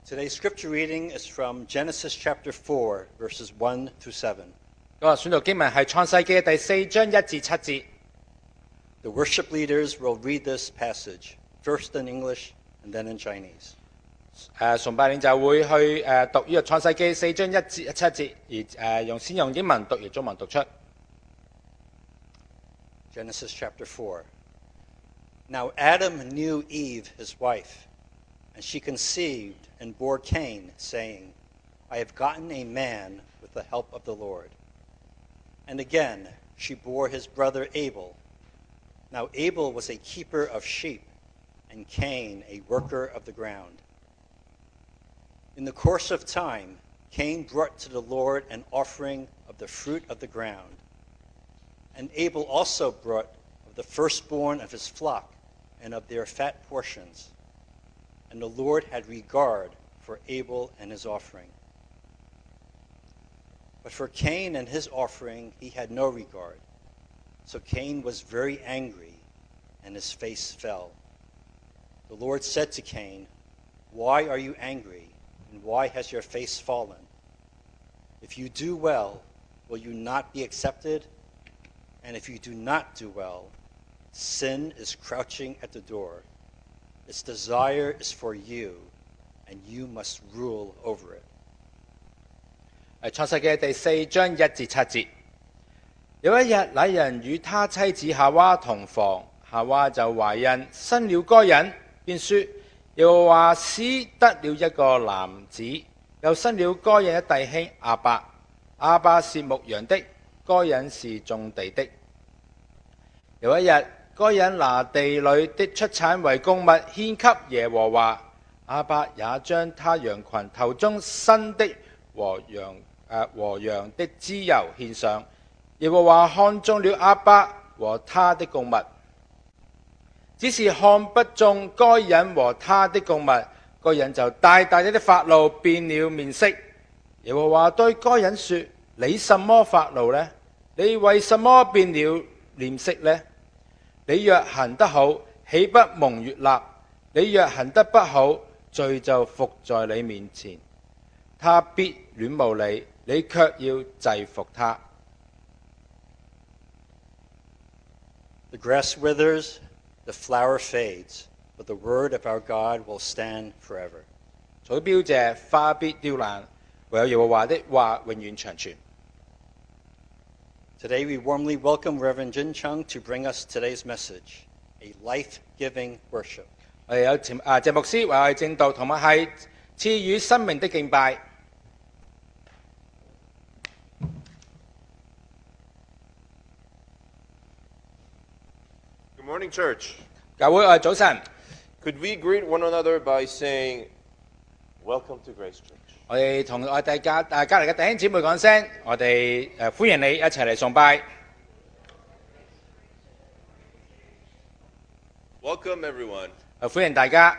Today's scripture reading is from Genesis chapter 4, verses 1 through 7. 今日選讀經文係創世記嘅第4章1至7節。 The worship leaders will read this passage, first in English and then in Chinese. 崇拜領袖會去讀呢個創世記4章1至7節，而先用英文讀，而中文讀出。 Genesis chapter 4. Now Adam knew Eve, his wife, and she conceived and bore Cain, saying, I have gotten a man with the help of the Lord. And again she bore his brother Abel. Now Abel was a keeper of sheep, and Cain a worker of the ground. In the course of time, Cain brought to the Lord an offering of the fruit of the ground. And Abel also brought of the firstborn of his flock and of their fat portions. And the Lord had regard for Abel and his offering. But for Cain and his offering he had no regard. So Cain was very angry, and his face fell. The Lord said to Cain, Why are you angry, and why has your face fallen? If you do well, will you not be accepted? And if you do not do well, sin is crouching at the door. Its desire is for you, and you must rule over it. 創世記第4章1至7節。有一日，那人與他妻子夏娃同房，夏娃就懷孕，生了該人，便說：耶和華使得了一個男子，又生了該人的弟兄亞伯。亞伯是牧羊的，該人是種地的。有一日，該人拿地裏的出產為供物獻給耶和華，亞伯也將他羊群頭中生的和羊的脂油獻上。耶和華看中了亞伯和他的供物，只是看不中該人和他的供物，該人就大大的發怒，變了面色。耶和華對該人說：你什麼發怒呢？你為什麼變了臉色呢？你若行得好，豈不蒙悅納？你若行得不好，罪就伏在你面前。他必戀慕你，你卻要制服他。 The grass withers, the flower fades, but the word of our God will stand forever. 草標謝，花必凋爛，唯有耶和華的話永遠長存。 Today we warmly welcome Reverend Jin Chung to bring us today's message, a life-giving worship. 我哋有謝牧師為我哋證道，同埋係賜予生命的敬拜。 Good morning, church. 教會，我哋早晨， Could we greet one another by saying, Welcome to Grace Church? 我哋同我哋隔離嘅弟兄姊妹講聲，我哋歡迎你一齊嚟崇拜。 Welcome, everyone. 歡迎大家。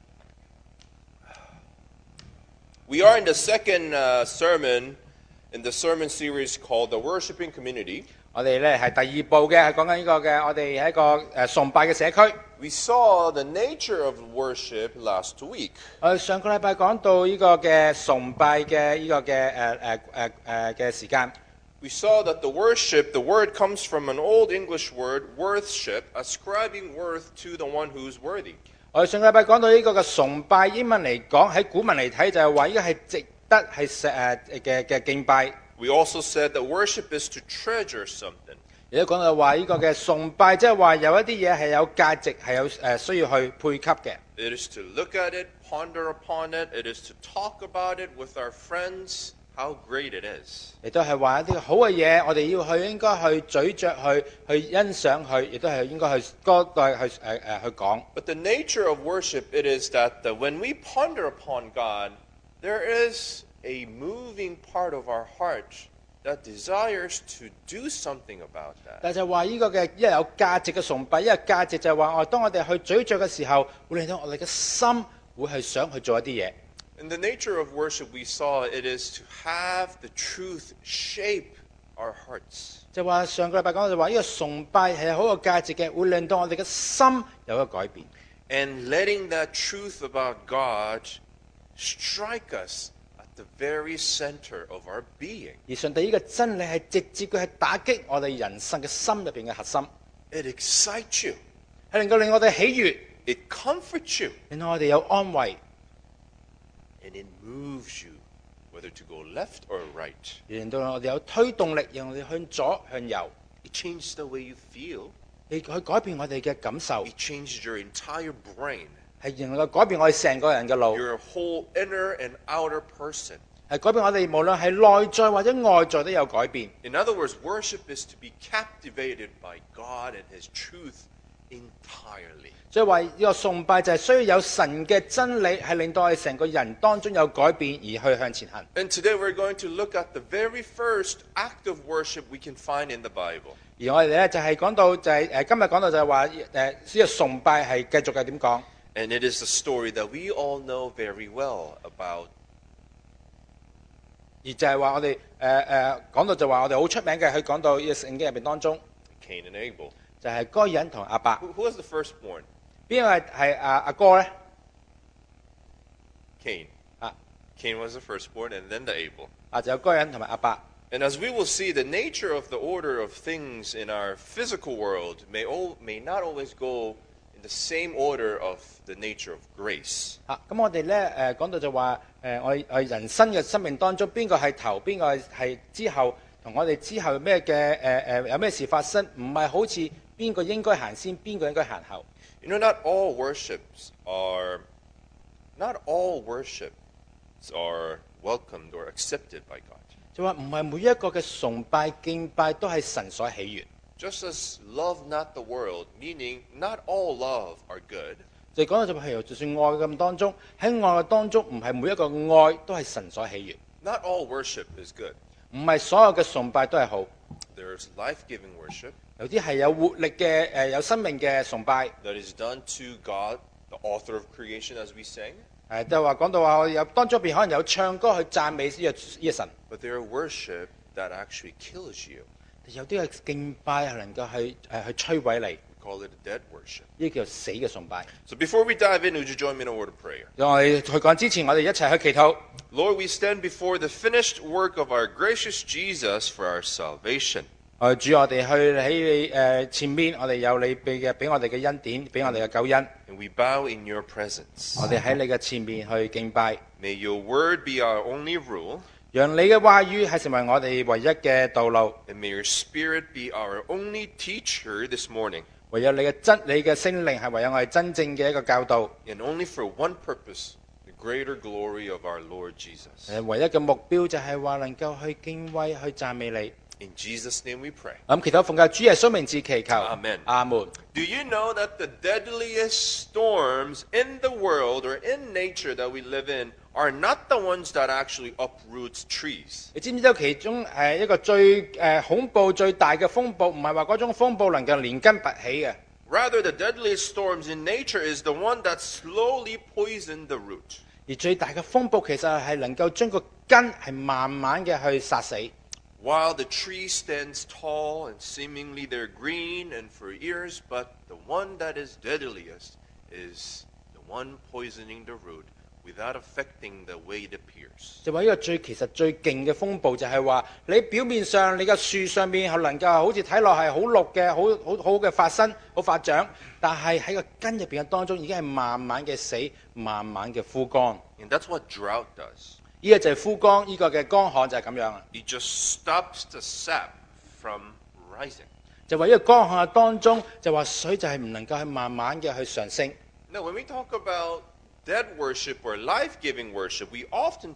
We are in the second sermon in the sermon series called The Worshiping Community. 我哋咧係第二部嘅，係講緊呢個嘅，我哋係一個崇拜嘅社區。 We saw the nature of worship last week. 我哋上個禮拜講到呢個嘅崇拜嘅呢個嘅時間。 We saw that the word comes from an old English word, worthship, ascribing worth to the one who's worthy. 我哋上個禮拜講到呢個嘅崇拜，英文嚟講喺古文嚟睇就係話呢個係值得係嘅敬拜。 We also said that worship is to treasure something. 亦都講到話呢個嘅崇拜，即係話有一啲嘢係有價值，係有需要去配給嘅。 It is to look at it, ponder upon it. It is to talk about it with our friends, how great it is. 亦都係話一啲好嘅嘢，我哋應該去咀嚼去欣賞佢，亦都係應該去歌代去講。 But the nature of worship, it is that when we ponder upon God, there is a moving part of our heart that desires to do something about that. 但就話呢個嘅一有價值嘅崇拜，一個價值就係話當我哋去咀嚼嘅時候，會令到我哋嘅心會係想去做一啲嘢。 In the nature of worship, we saw it is to have the truth shape our hearts. 就話上個禮拜講就話呢個崇拜係好有價值嘅，會令到我哋嘅心有一個改變。 And letting that truth about God strike us at the very center of our being. 而上帝呢個真理係直接佢係打擊我哋人生嘅心入邊嘅核心， It excites you. 係能夠令我哋喜悅， It comforts you. 令到我哋有安慰， And it moves you, whether to go left or right. 而令到我哋有推動力，讓我哋向左向右， It changes the way you feel. 你去改變我哋嘅感受， It changes your entire brain. 係能夠改變我哋成個人嘅路， Your whole inner and outer person. 係改變我哋無論係內在或者外在都有改變。 In other words, worship is to be captivated by God and His truth entirely. 所以話呢個崇拜就係需要有神嘅真理，係令到我哋成個人當中有改變而去向前行。 And today we're going to look at the very first act of worship we can find in the Bible. 而我哋咧就係講到就係今日講到就係話呢個崇拜係繼續嘅點講， And it is a story that we all know very well about. 而就係話我哋講到就話我哋好出名嘅，去講到呢個聖經入邊當中 Cain and Abel. 就係該隱同亞伯， Who was the firstborn? 邊個係阿哥咧？ Cain. Ah. Cain was the firstborn, and then the Abel. 就有該隱同埋亞伯。 And as we will see, the nature of the order of things in our physical world may not always go in the same order of the nature of grace. 咁我哋咧講到就話我哋人生嘅生命當中，邊個係頭，邊個係之後，同我哋之後有咩嘅有咩事發生，唔係好似邊個應該行先，邊個應該行後。 You know, not all worships are welcomed or accepted by God. 就話唔係每一個嘅崇拜敬拜都係神所喜悅。 Just as love not the world, meaning not all love are good. 就講到就譬如就算愛咁當中，喺愛嘅當中唔係每一個愛都係神所喜悅， Not all worship is good. 唔係所有嘅崇拜都係好。 There's life-giving worship 有啲係有活力嘅有生命嘅崇拜。 that is done to God, the author of creation, as we sang. 就話講到話我有當中邊可能有唱歌去讚美呢個神。 But there are worship that actually kills you. 有啲嘅敬拜係能夠去摧毀你， We call it a dead worship. 呢叫死嘅崇拜。 So before we dive in, would you join me in a word of prayer? 讓我哋去講之前，我哋一齊去祈禱。 Lord, we stand before the finished work of our gracious Jesus for our salvation. 主，我哋去喺你前面，我哋有你俾我哋嘅恩典，俾我哋嘅救恩。 And we bow in your presence. 我哋喺你嘅前面去敬拜， May your word be our only rule, 讓你嘅話語係成為我哋唯一嘅道路。 and may your spirit be our only teacher this morning, 唯有你嘅聖靈係唯有我哋真正嘅一個教導。 and only for one purpose, the greater glory of our Lord Jesus. 唯一嘅目標就係話能夠去敬畏、去讚美你。 In Jesus' name we pray. 咁祈禱奉靠主耶穌名字祈求。 Amen. 阿門。 Do you know that the deadliest storms in the world or in nature that we live in are not the ones that actually uproot trees? 你知唔知道其中一個最恐怖、最大嘅風暴，唔係話嗰種風暴能夠連根拔起嘅， Rather, the deadliest storms in nature is the one that slowly poisoned the root. 而最大嘅風暴其實係能夠將個根係慢慢嘅去殺死。 While the tree stands tall and seemingly they're green and for years, but the one that is deadliest is the one poisoning the root without affecting the way it appears. 就話呢個其實最勁嘅風暴就係話，你表面上你嘅樹上面係能夠好似睇落係好綠嘅、好嘅發生、好發長，但係喺個根入邊嘅當中已經係慢慢嘅死、慢慢嘅枯乾。 And that's what drought does. 呢個就係枯乾，呢個嘅乾旱就係咁樣啊！ It just stops the sap from rising. 就話呢個乾旱嘅當中，就話水就係唔能夠去慢慢嘅去上升。 Now, when we talk about dead worship or life-giving worship, we often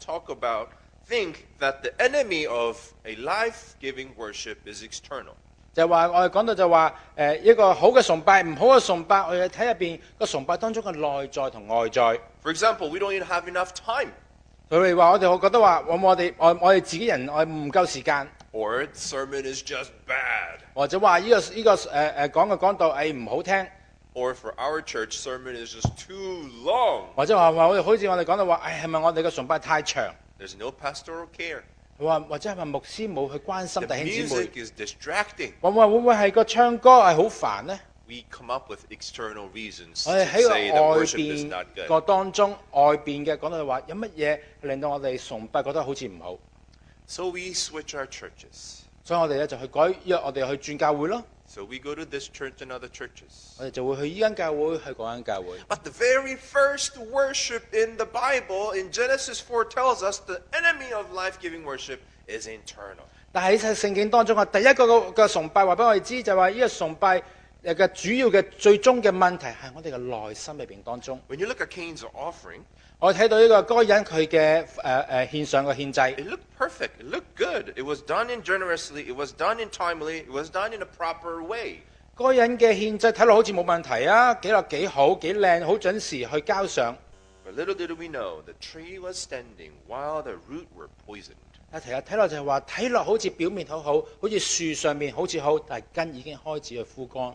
think that the enemy of a life-giving worship is external. 就話我哋講到就話一個好嘅崇拜，唔好嘅崇拜，我哋睇入邊個崇拜當中嘅內在同外在。 For example, we don't even have enough time. 佢哋話我覺得話我哋自己人我唔夠時間， Or the sermon is just bad. 或者話呢個講道唔好聽， Or for our church, sermon is just too long. 或者話好似我哋講到話，係咪我哋嘅崇拜太長？ There's no pastoral care. 或者係咪牧師冇去關心 The 弟兄姊妹？ music is distracting. 會唔會係個唱歌係好煩呢？ we come up with external reasons 我哋 to 喺 say 個 that 外 worship is not 邊 good. 個當中，外邊嘅講到話有乜嘢令到我哋崇拜覺得好似唔好， So we switch our churches. 所以我哋咧就去改約我哋去轉教會咯， So we go to this church and other churches. 我哋就會去呢間教會，去嗰間教會。 But the very first worship in the Bible, in Genesis 4, tells us the enemy of life-giving worship is internal. 但喺聖經當中啊，第一個嘅崇拜話俾我哋知，就係話呢個崇拜嘅主要嘅最終嘅問題係我哋嘅內心裏邊當中。 When you look at Cain's offering, 我睇到呢個該人佢嘅獻上嘅獻祭， it looked perfect. It looked good. It was done in generously. It was done in timely. It was done in a proper way. 該人嘅獻祭睇落好似冇問題啊，幾落幾好幾靚，好準時去交上。 But little did we know, the tree was standing while the root were poisoned. 睇落就係話睇落好似表面好好，好似樹上面好似好，但係根已經開始去枯乾。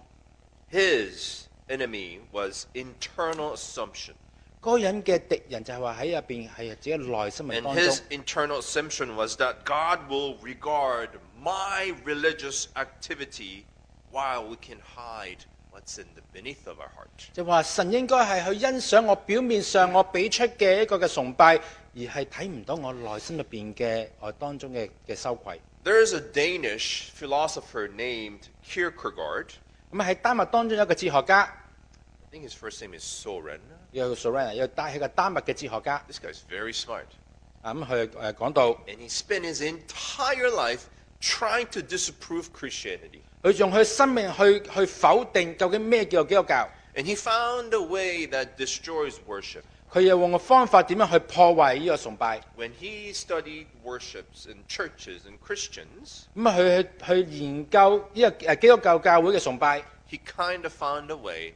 His enemy was internal assumption. 該人嘅敵人就係話喺入邊係自己內心嘅 And 當 his 中。 internal assumption was that God will regard my religious activity while we can hide what's in the beneath of our heart. 就話神應該係去欣賞我表面上我俾出嘅一個嘅崇拜，而係睇唔到我內心入邊嘅我當中嘅羞愧。 There is a Danish philosopher named Kierkegaard. 咁喺丹麥當中有一個哲學家， I think his first name is Soren. 叫 Soren， 又帶係個丹麥嘅哲學家。 This guy's very smart. 咁佢講到， And he spent his entire life trying to disapprove Christianity. 佢用佢生命去否定究竟咩叫做基督教。 And he found a way that destroys worship. 佢又用個方法點樣去破壞呢個崇拜。 When he studied worships in churches and Christians, 咁啊，佢去研究呢個基督教教會嘅崇拜。 he kind of found a way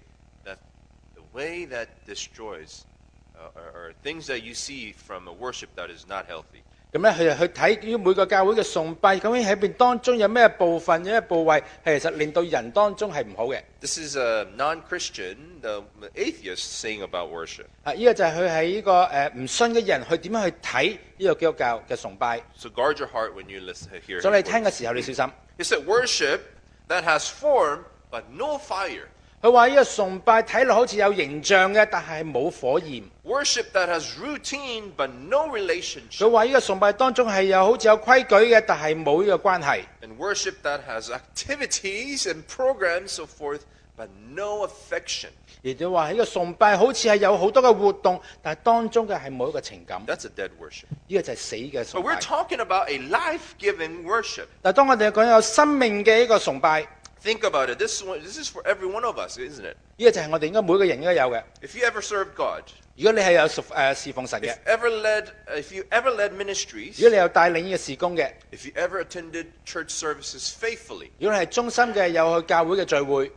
that destroys or things that you see from a worship that is not healthy. 咁咧，佢就去睇每個教會嘅崇拜，究竟喺邊當中有咩部分、有咩部位係其實令到人當中係唔好嘅。 This is a non-Christian, the atheist, saying about worship. 呢個就係佢喺呢個唔信嘅人去點樣去睇呢個基督教嘅崇拜。 So guard your heart when you listen hear. 所以你 his 聽嘅 words. 時候，你小心。 He said, "Worship that has form but no fire. 佢話呢個崇拜睇落好似有形象嘅，但係冇火焰。 Worship that has routine but no relationship. 佢話呢個崇拜當中係有好似有規矩嘅，但係冇呢個關係。 And worship that has activities and programs so forth but no affection. 亦都話呢個崇拜好似係有好多嘅活動，但係當中嘅係冇一個情感。 That's a dead worship. 呢個就係死嘅 But 崇 we're 拜。 talking about a life-giving worship. 但係當我哋講有生命嘅一個崇拜， Think about it. This is for every one of us, isn't it? 呢個就係我哋應該每個人應該有嘅。 If you ever served God, 如果你係有侍奉神嘅， if you ever led ministries, 如果你有帶領呢個事工嘅， if you ever attended church services faithfully, 如果你係忠心嘅，有去教會嘅聚會，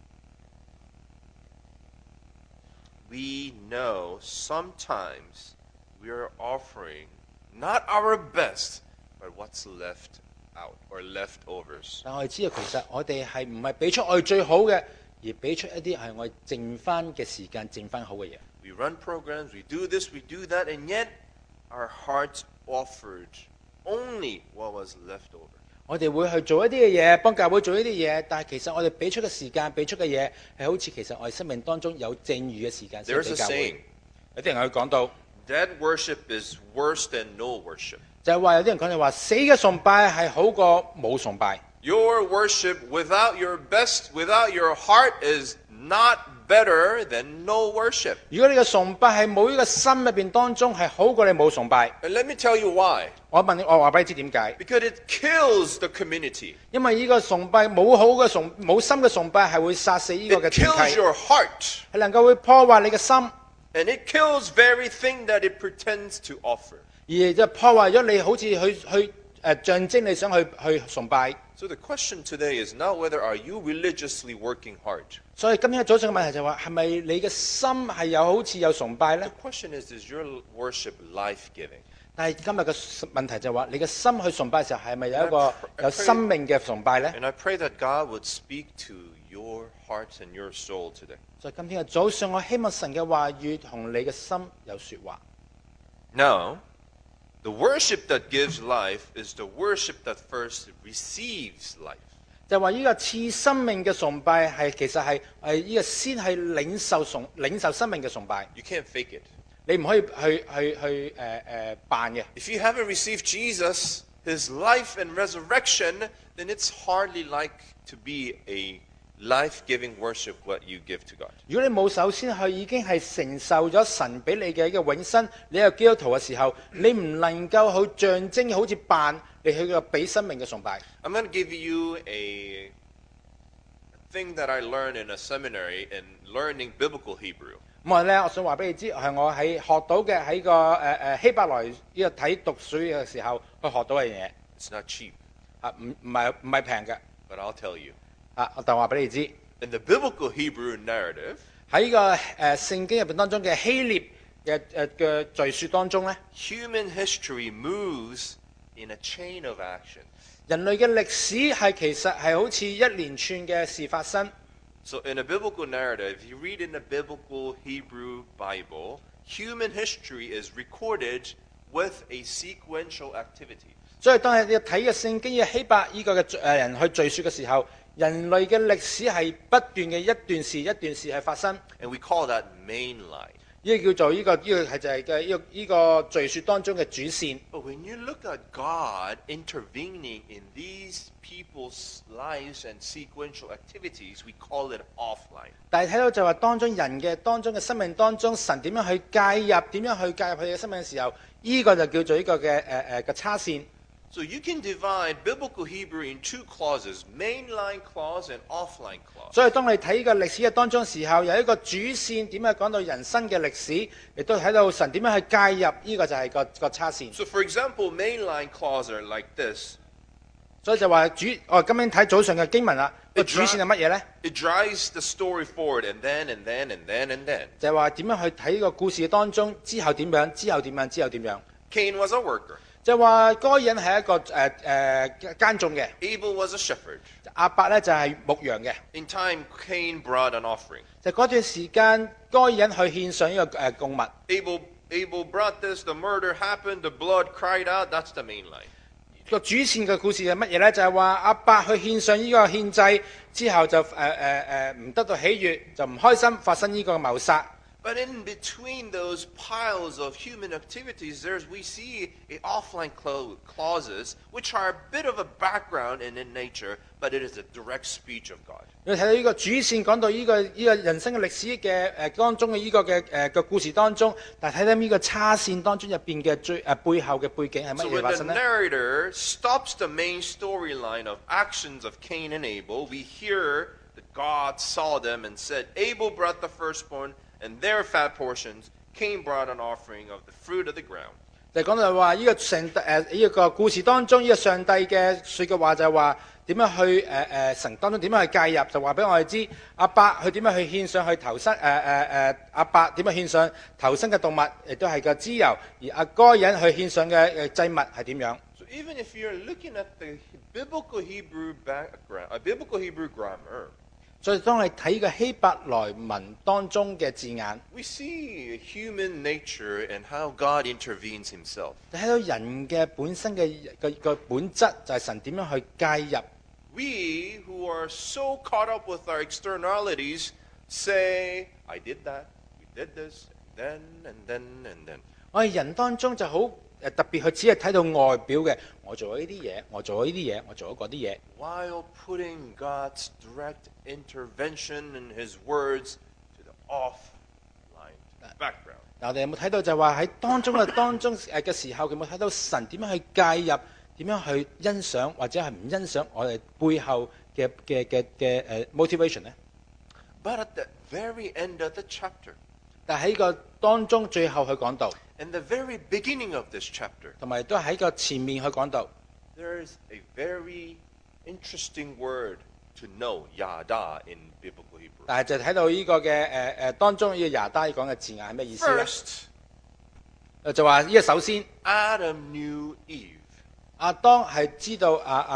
we know sometimes we are offering not our best, but what's left out or leftovers. 但我哋知道其實我哋係唔係俾出我哋最好嘅，而俾出一啲係我哋剩翻嘅時間，剩翻好嘅嘢。 We run programs, we do this, we do that, and yet our hearts offered only what was left over. 我哋會去做一啲嘅嘢，幫教會做一啲嘢，但係其實我哋俾出嘅時間，俾出嘅嘢係好似其實我哋生命當中有剩餘嘅時間先 There's 俾 a 教 saying, 會。有啲人去講到， dead worship is worse than no worship. 就係話有啲人講就話死嘅崇拜係好過冇崇拜。 Your worship without your best, without your heart is not better than no worship. 如果你嘅崇拜係冇呢個心入邊當中係好過你冇崇拜。 And let me tell you why. 我話俾你知點解？ Because it kills the community. 因為呢個崇拜冇心嘅崇拜係會殺死呢個 It 嘅 kills 團體， your heart. 係能夠會破壞你嘅心， And it kills very thing that it pretends to offer. 而就破壞咗你好似去象徵你想去崇拜。 So the question today is not whether are you religiously working hard. 所以今天早上嘅問題就係話係咪你嘅心係有好似有崇拜呢？ The question is your worship life-giving? 但係今日嘅問題就係話你嘅心去崇拜嘅時候係咪有一個有生命嘅崇拜呢？ And I pray that God would speak to your heart and your soul today. 所以今天嘅早上，我希望神嘅話語同你嘅心有說話。 Now, the worship that gives life is the worship that first receives life. 就話呢個賜生命嘅崇拜係其實係呢個先係領受生命嘅崇拜， You can't fake it. 你唔可以去扮嘅。 If you haven't received Jesus, his life and resurrection, then it's hardly like to be a life-giving worship what you give to God. 如果你冇首先已經係承受咗神俾你嘅一個永生，你係基督徒嘅時候，你唔能夠好象徵好似扮你去個俾生命嘅崇拜。 I'm going to give you a thing that I learned in a seminary in learning biblical Hebrew. 咁我想話俾你知，係我喺學到嘅喺個希伯來呢個睇讀書嘅時候去學到嘅嘢。 It's not cheap, 唔係平嘅。 but I'll tell you. 但話俾你知， In the biblical Hebrew narrative, 喺個聖經入邊當中嘅希臘嘅敘述當中咧， human history moves in a chain of action. 人類嘅歷史其實係好似一連串嘅事發生。 So in a biblical narrative, if you read in the biblical Hebrew Bible, human history is recorded with a sequential activity. 所以當你睇嘅聖經嘅希伯呢個嘅人去敘述嘅時候，人類嘅歷史係不斷嘅一段事係發生。 And we call that main line. 呢個叫做呢個係就係嘅呢個敘述當中嘅主線。 But when you look at God intervening in these people's lives and sequential activities, we call it offline. 但係睇到就話當中人嘅當中嘅生命當中，神點樣去介入，點樣去介入佢哋嘅生命嘅時候，呢個就叫做呢個嘅叉線。 So you can divide biblical Hebrew in two clauses, mainline clause and offline clause. 所以當你睇呢個歷史嘅當中時候，有一個主線點樣講到人生嘅歷史，亦都睇到神點樣去介入，呢個就係個叉線。 So for example, mainline clause are like this. 所以就話今日睇早上嘅經文啦，個主線係乜嘢呢？ It drives the story forward and then and then and then and then. 就係話點樣去睇呢個故事當中之後點樣，之後點樣，之後點樣。 Cain was a worker. 就話該隱係一個耕種嘅， Abel was a shepherd. 亞伯咧就係牧羊嘅。 In time, Cain brought an offering. 就嗰段時間，該隱去獻上呢個供物。 Abel brought this, the murder happened, the blood cried out. That's the main line. 個主線嘅故事係乜嘢咧？就係話亞伯去獻上呢個獻祭之後就唔得到喜悅，就唔開心，發生呢個謀殺。 But in between those piles of human activities, we see offline clauses, which are a bit of a background and in nature, but it is a direct speech of God. 你睇到呢個主線講到呢個人生嘅歷史嘅當中嘅呢個嘅故事當中，但係睇到呢個叉線當中入邊嘅背後嘅背景係乜 So 嘢 when 發 the 生呢？ narrator stops the main storyline of actions of Cain and Abel, we hear that God saw them and said, Abel brought the firstborn, and their fat portions, Cain brought an offering of the fruit of the ground. 就講到話呢個呢個故事當中，呢個上帝嘅說嘅話就係話點樣去神當中點樣去介入，就話俾我哋知亞伯佢點樣去獻上去投生亞伯點樣獻上投生嘅動物，亦都係個脂油，而該隱去獻上嘅祭物係點樣？ So even if you're looking at the biblical Hebrew background, biblical Hebrew grammar, 所以當你睇個希伯來文當中嘅字眼， we see human nature and how God intervenes himself. 你睇到人嘅本身嘅個本質就係神點樣去介入。 We who are so caught up with our externalities say, I did that, we did this, then, and then, and then. 我哋人當中就好特別，佢只係睇到外表嘅，我做咗呢啲嘢，我做咗呢啲嘢，我做咗嗰啲嘢。 While putting God's direct intervention in his words to the offline background. 嗱，我哋有冇睇到就話喺當中嘅時候，有冇睇到神點樣去介入，點樣去欣賞或者係唔欣賞我哋背後嘅motivation 呢？ But at the very end of the chapter, 但係喺個當中最後去講到， in the very beginning of this chapter, 同埋都喺個前面去講到， there is a very interesting word to know, yada, in biblical Hebrew. 但係就睇到呢個嘅當中呢個亞當講嘅字眼係咩意思咧？ First, 就話呢個首先 Adam knew Eve. 亞當係知道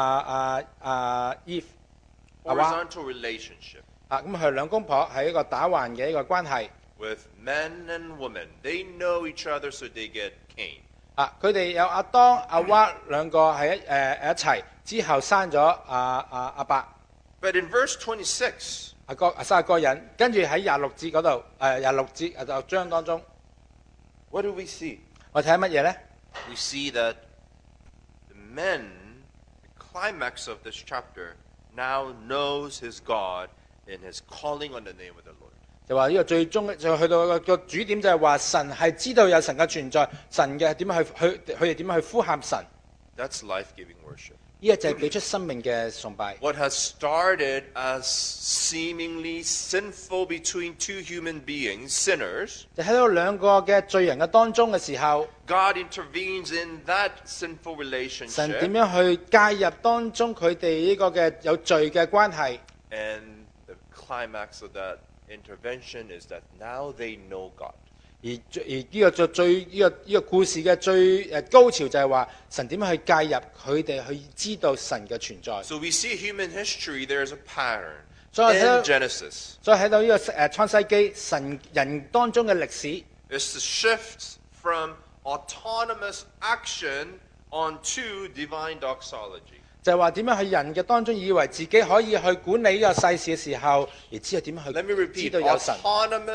Eve 係嘛？ Horizontal relationship 咁佢兩公婆係一個打橫嘅一個關係。 with men and women. They know each other, so they get Cain. 佢哋有亞當、亞娃兩個係一齊之後生咗阿伯。 But in verse 26, 30個人，跟住喺26節嗰度，26節就章當中， what do we see? 我睇下乜嘢呢？ We see that the men, the climax of this chapter, now knows his God and is calling on the name of the Lord. 就話呢個最終就去到個主點就係話神係知道有神嘅存在，神嘅點樣佢哋點樣去呼喊神， That's life-giving worship. 呢個就係俾出生命嘅崇拜。 What has started as seemingly sinful between two human beings, sinners, 就喺到兩個嘅罪人嘅當中嘅時候， God intervenes in that sinful 神點 relationship, 樣去介入當中佢哋呢個嘅有罪嘅關係？ and the climax of that intervention is that now they know God. 而呢個呢個故事嘅最高潮就係話神點樣去介入佢哋去知道神嘅存在。 So we see human history, there's a pattern. So I in tell- Genesis, 所以喺到呢個創世記神人當中嘅歷史， it's the shift from autonomous action onto divine doxology. 就係話點樣喺人嘅當中以為自己可以去管理呢個世事嘅時候，而知道點樣 Let me 去 repeat, 知道有神。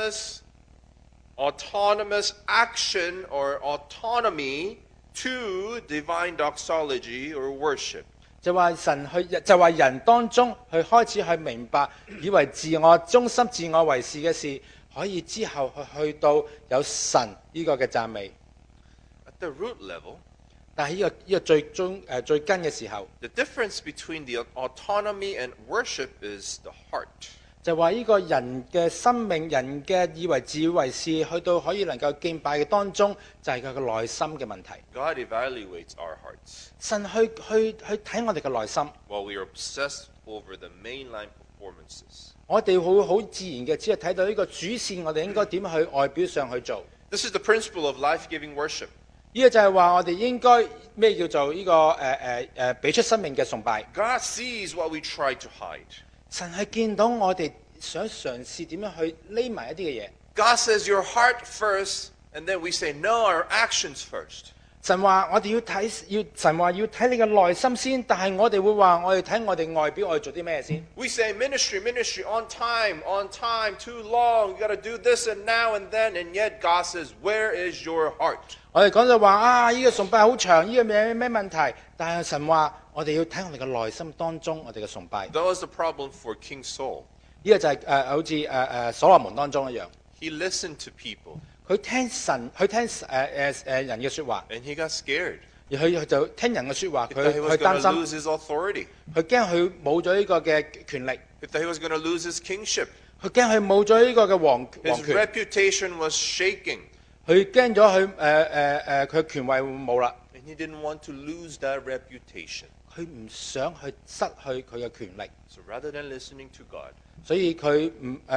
autonomous action or autonomy to divine doxology or worship. 就話神去就話人當中去開始去明白，以為自我中心、自我為是嘅事，可以之後去到有神呢個嘅讚美。 At the root level, 但係呢個最根嘅時候， the difference between the autonomy and worship is the heart. 就話呢個人嘅生命、人嘅以為自以為是，去到可以能夠敬拜嘅當中，就係佢嘅內心嘅問題。 God evaluates our hearts 神去睇我哋嘅內心， while we are obsessed over the mainline performances. 我哋會好自然嘅，只係睇到呢個主線，我哋應該點去外表上去做。 This is the principle of life-giving worship. 呢個就係話我哋應該咩叫做呢個俾出生命嘅崇拜。 God sees what we try to hide. 神係見到我哋想嘗試點樣去匿埋一啲嘅嘢。 God says your heart first, and then we say, no, our actions first. 神話我哋神話要睇你嘅內心先，但係我哋會話我哋睇我哋外表我哋做啲咩先。 We say ministry, on time, too long, you got to do this and now and then, and yet God says, where is your heart? 我哋講就話呢個崇拜好長，呢個咩問題？但係神話我哋要睇我哋嘅內心當中，我哋嘅崇拜。 That was the problem for King Saul. 呢個就係好似所羅門當中一樣， He listened to people, 佢聽人嘅説話， and he got scared. 而佢就聽人嘅説話， He 佢 thought he was 佢擔 going to 心， lose his authority. 佢驚佢冇咗呢個嘅權力， He thought he was going to lose his kingship. 佢驚佢冇咗呢個嘅王 His 權， reputation was shaking, 佢驚咗佢權位會冇啦， and he didn't want to lose that reputation. 佢唔想去失去佢嘅權力， So rather than listening to God, 所以佢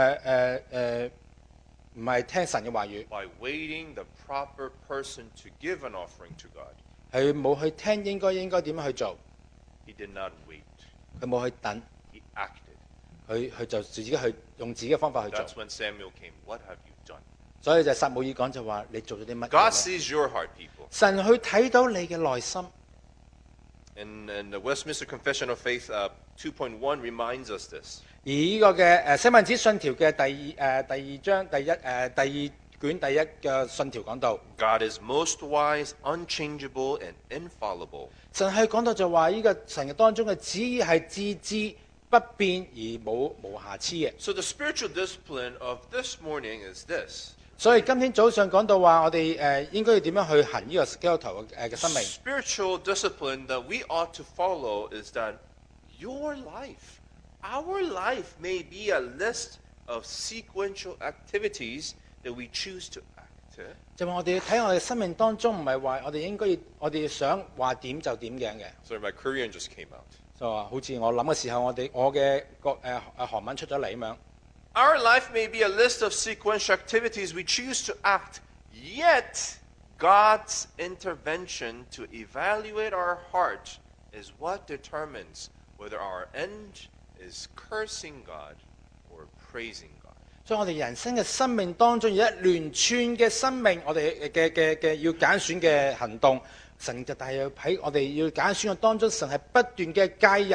唔係聽神嘅話語， by waiting the proper person to give an offering to God, 佢冇去聽應該點樣去做， he did not wait. 佢冇去等， He acted. 佢就自己去用自己嘅方法去做 That's，when Samuel came. What have you done? 所以就撒母耳講就話你做咗啲乜 God 嘢呢？ sees your heart, people. 神去睇到你嘅內心。 And the Westminster Confession of Faith 2.1 reminds us this. 而呢個嘅西敏寺信條嘅第二章第二卷第一嘅信條講到， God is most wise, unchangeable, and infallible. 神係講到就話呢個神嘅當中嘅旨意係置之不變而冇瑕疵嘅。 So the spiritual discipline of this morning is this. 所以今天早上講到話我哋應該要點樣去行呢個基督徒嘅生命。 Spiritual discipline that we ought to follow is that your life, our life may be a list of sequential activities that we choose to act. 就話我哋睇我哋生命當中唔係話我哋應該我哋想話點就點樣嘅。 Sorry, my Korean just came out. 就話好似我諗嘅時候，我嘅韓文出咗嚟咁樣。 Our life may be a list of sequential activities we choose to act, yet God's intervention to evaluate our heart is what determines whether our end is cursing God or praising God. 所以我哋人生嘅生命當中有一連串嘅生命，我哋嘅要揀選嘅行動，神就大約喺我哋要揀選嘅當中，神係不斷嘅介入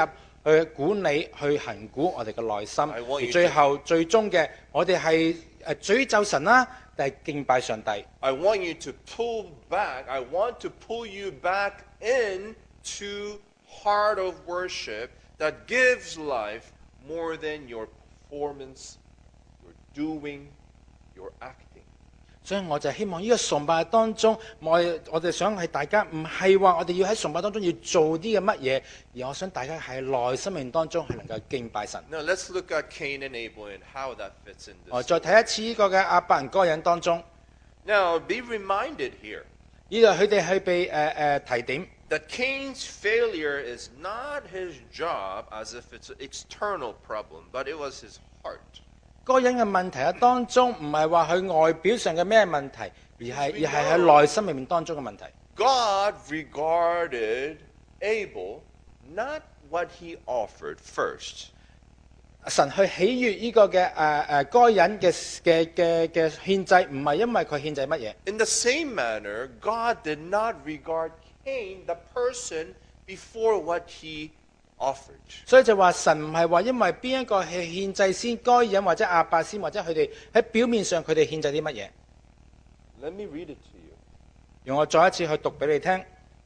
去管理、去衡估我哋嘅內心， I want you 而最後最終嘅我哋係詛咒神啦，定係敬拜上帝？ I want you to pull back. I want to pull you back into heart of worship that gives life more than your performance, your doing, your acting. 所以我就希望呢個崇拜當中，我哋想係大家唔係話我哋要喺崇拜當中要做啲嘅乜嘢，而我想大家喺內生命當中係能夠敬拜神。 Now let's look at Cain and Abel and how that fits in 我 this. 再睇一次呢個嘅亞伯蘭該隱當中， Now be reminded here 呢度佢哋去被提點。 that Cain's failure is not his job as if it's an external problem, but it was his heart. 該隱嘅問題喺當中唔係話佢外表上嘅咩問題，而係喺內心裏面當中嘅問題。 God regarded Abel not what he offered first. 神去喜悅呢個嘅該隱嘅獻祭，唔係因為佢獻祭乜嘢。 In the same manner, God did not regard Cain, the person, before what he offered. 所以就話神唔係話因為邊一個係獻祭先，該隱或者亞伯先，或者佢哋喺表面上佢哋獻祭啲乜嘢。 Let me read it to you. 讓我再一次去讀俾你聽。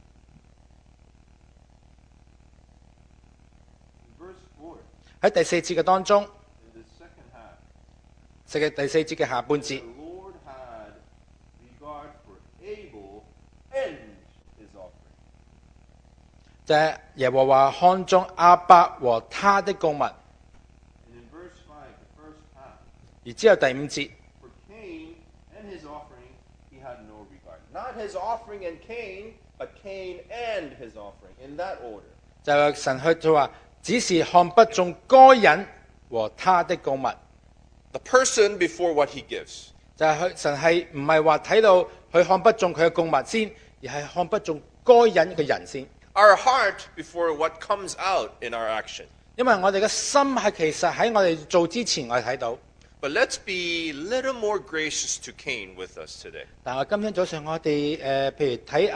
In verse 4, 喺第四節嘅當中， in the second half, 第四節嘅下半節 the，Lord had regard for Abel and his offering. 就係耶和華看中亞伯和他的供物。 And in verse 5, the first half, 而之後第五節， for Cain and his offering, he had no regard. Not his offering and Cain, but Cain and his offering, in that order. 就係神去就話，只是看不中該隱和他的供物。 The person before what he gives. 就係神係唔係話睇到佢看不中佢嘅供物先，而係看不中該隱嘅人先。 Our heart before what comes out in our action. 因為我哋嘅心係其實喺我哋做之前，我哋睇到。 But let's be a little more gracious to Cain with us today. 但係今天早上我哋譬如睇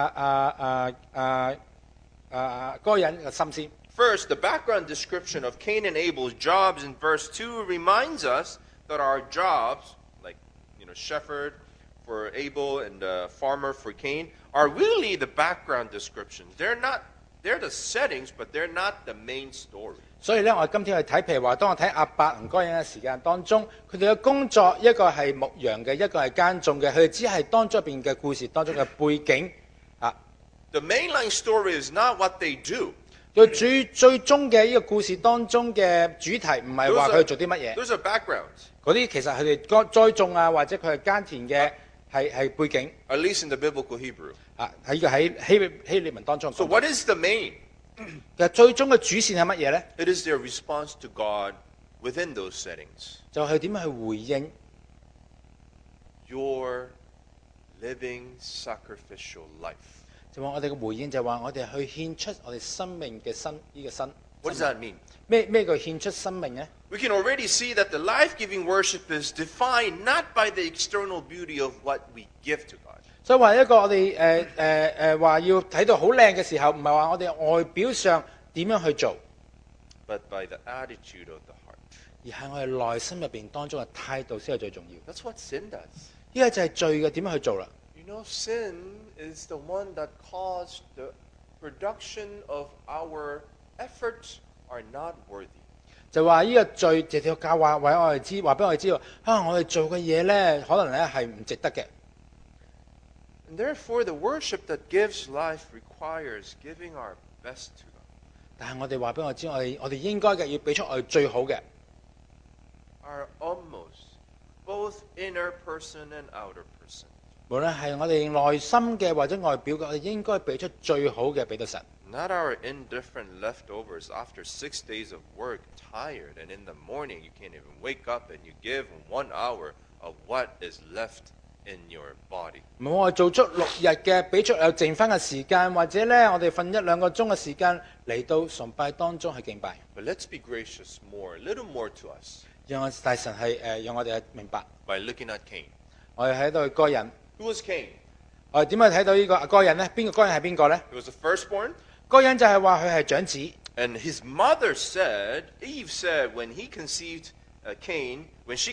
該隱嘅心先。 First, the background description of Cain and Abel's jobs in verse 2 reminds us that our jobs, like shepherd for Abel and farmer for Cain, are really the background descriptions. They're the settings, but they're not the main story. 所以咧，我今天去睇，譬如話，當我睇亞伯同該隱嘅時間當中，佢哋嘅工作一個係牧羊嘅，一個係耕種嘅，佢哋只係當中入邊嘅故事當中嘅背景啊。 The mainline story is not what they do. 最終嘅呢個故事當中嘅主題唔係話佢哋做啲乜嘢， Those are backgrounds, 嗰啲其實佢哋栽種啊，或者佢係耕田嘅係背景 at least in the biblical Hebrew. 啊。喺呢個喺希利文當中。 So what is the main? 其實最終嘅主線係乜嘢咧？ It is their response to God within those settings. 就係點樣去回應 Your living sacrificial life. 就話我哋嘅回應就係話我哋去獻出我哋生命嘅呢個身。 What does that mean? 咩叫獻出生命咧？ We can already see that the life-giving worship is defined not by the external beauty of what we give to God. 所以話一個我哋話要睇到好靚嘅時候，唔係話我哋外表上點樣去做， but by the attitude of the heart. 而係我哋內心入邊當中嘅態度先係最重要。 That's what sin does. 呢個就係罪嘅點樣去做啦。 You know, sin is the one that caused the production of our efforts are not worthy. 就話呢個罪，直接教話俾我哋知，話俾我哋知道啊，我哋做嘅嘢咧，可能咧係唔值得嘅。 And therefore, the worship that gives life requires giving our best to God. 但係我哋話俾我知，我哋應該嘅要俾出我哋最好嘅。 Our utmost, both inner person and outer person. 無論係我哋內心嘅或者外表嘅，我哋應該俾出最好嘅俾到神。 Not our indifferent leftovers after 6 days of work, tired, and in the morning you can't even wake up and you give 1 hour of what is left in your body. 唔好我哋做足6日嘅，俾出有剩翻嘅時間，或者咧我哋瞓1-2個鐘嘅時間嚟到崇拜當中去敬拜。 But let's be gracious more, a little more to us 讓我大神係讓我哋明白， by looking at Cain. 我哋喺度該隱， Who was Cain? 我哋點樣睇到呢個該隱咧？邊個該隱係邊個咧？ He was the firstborn. 該隱就係話佢係長子， And his mother said, Eve said, when she conceived Cain,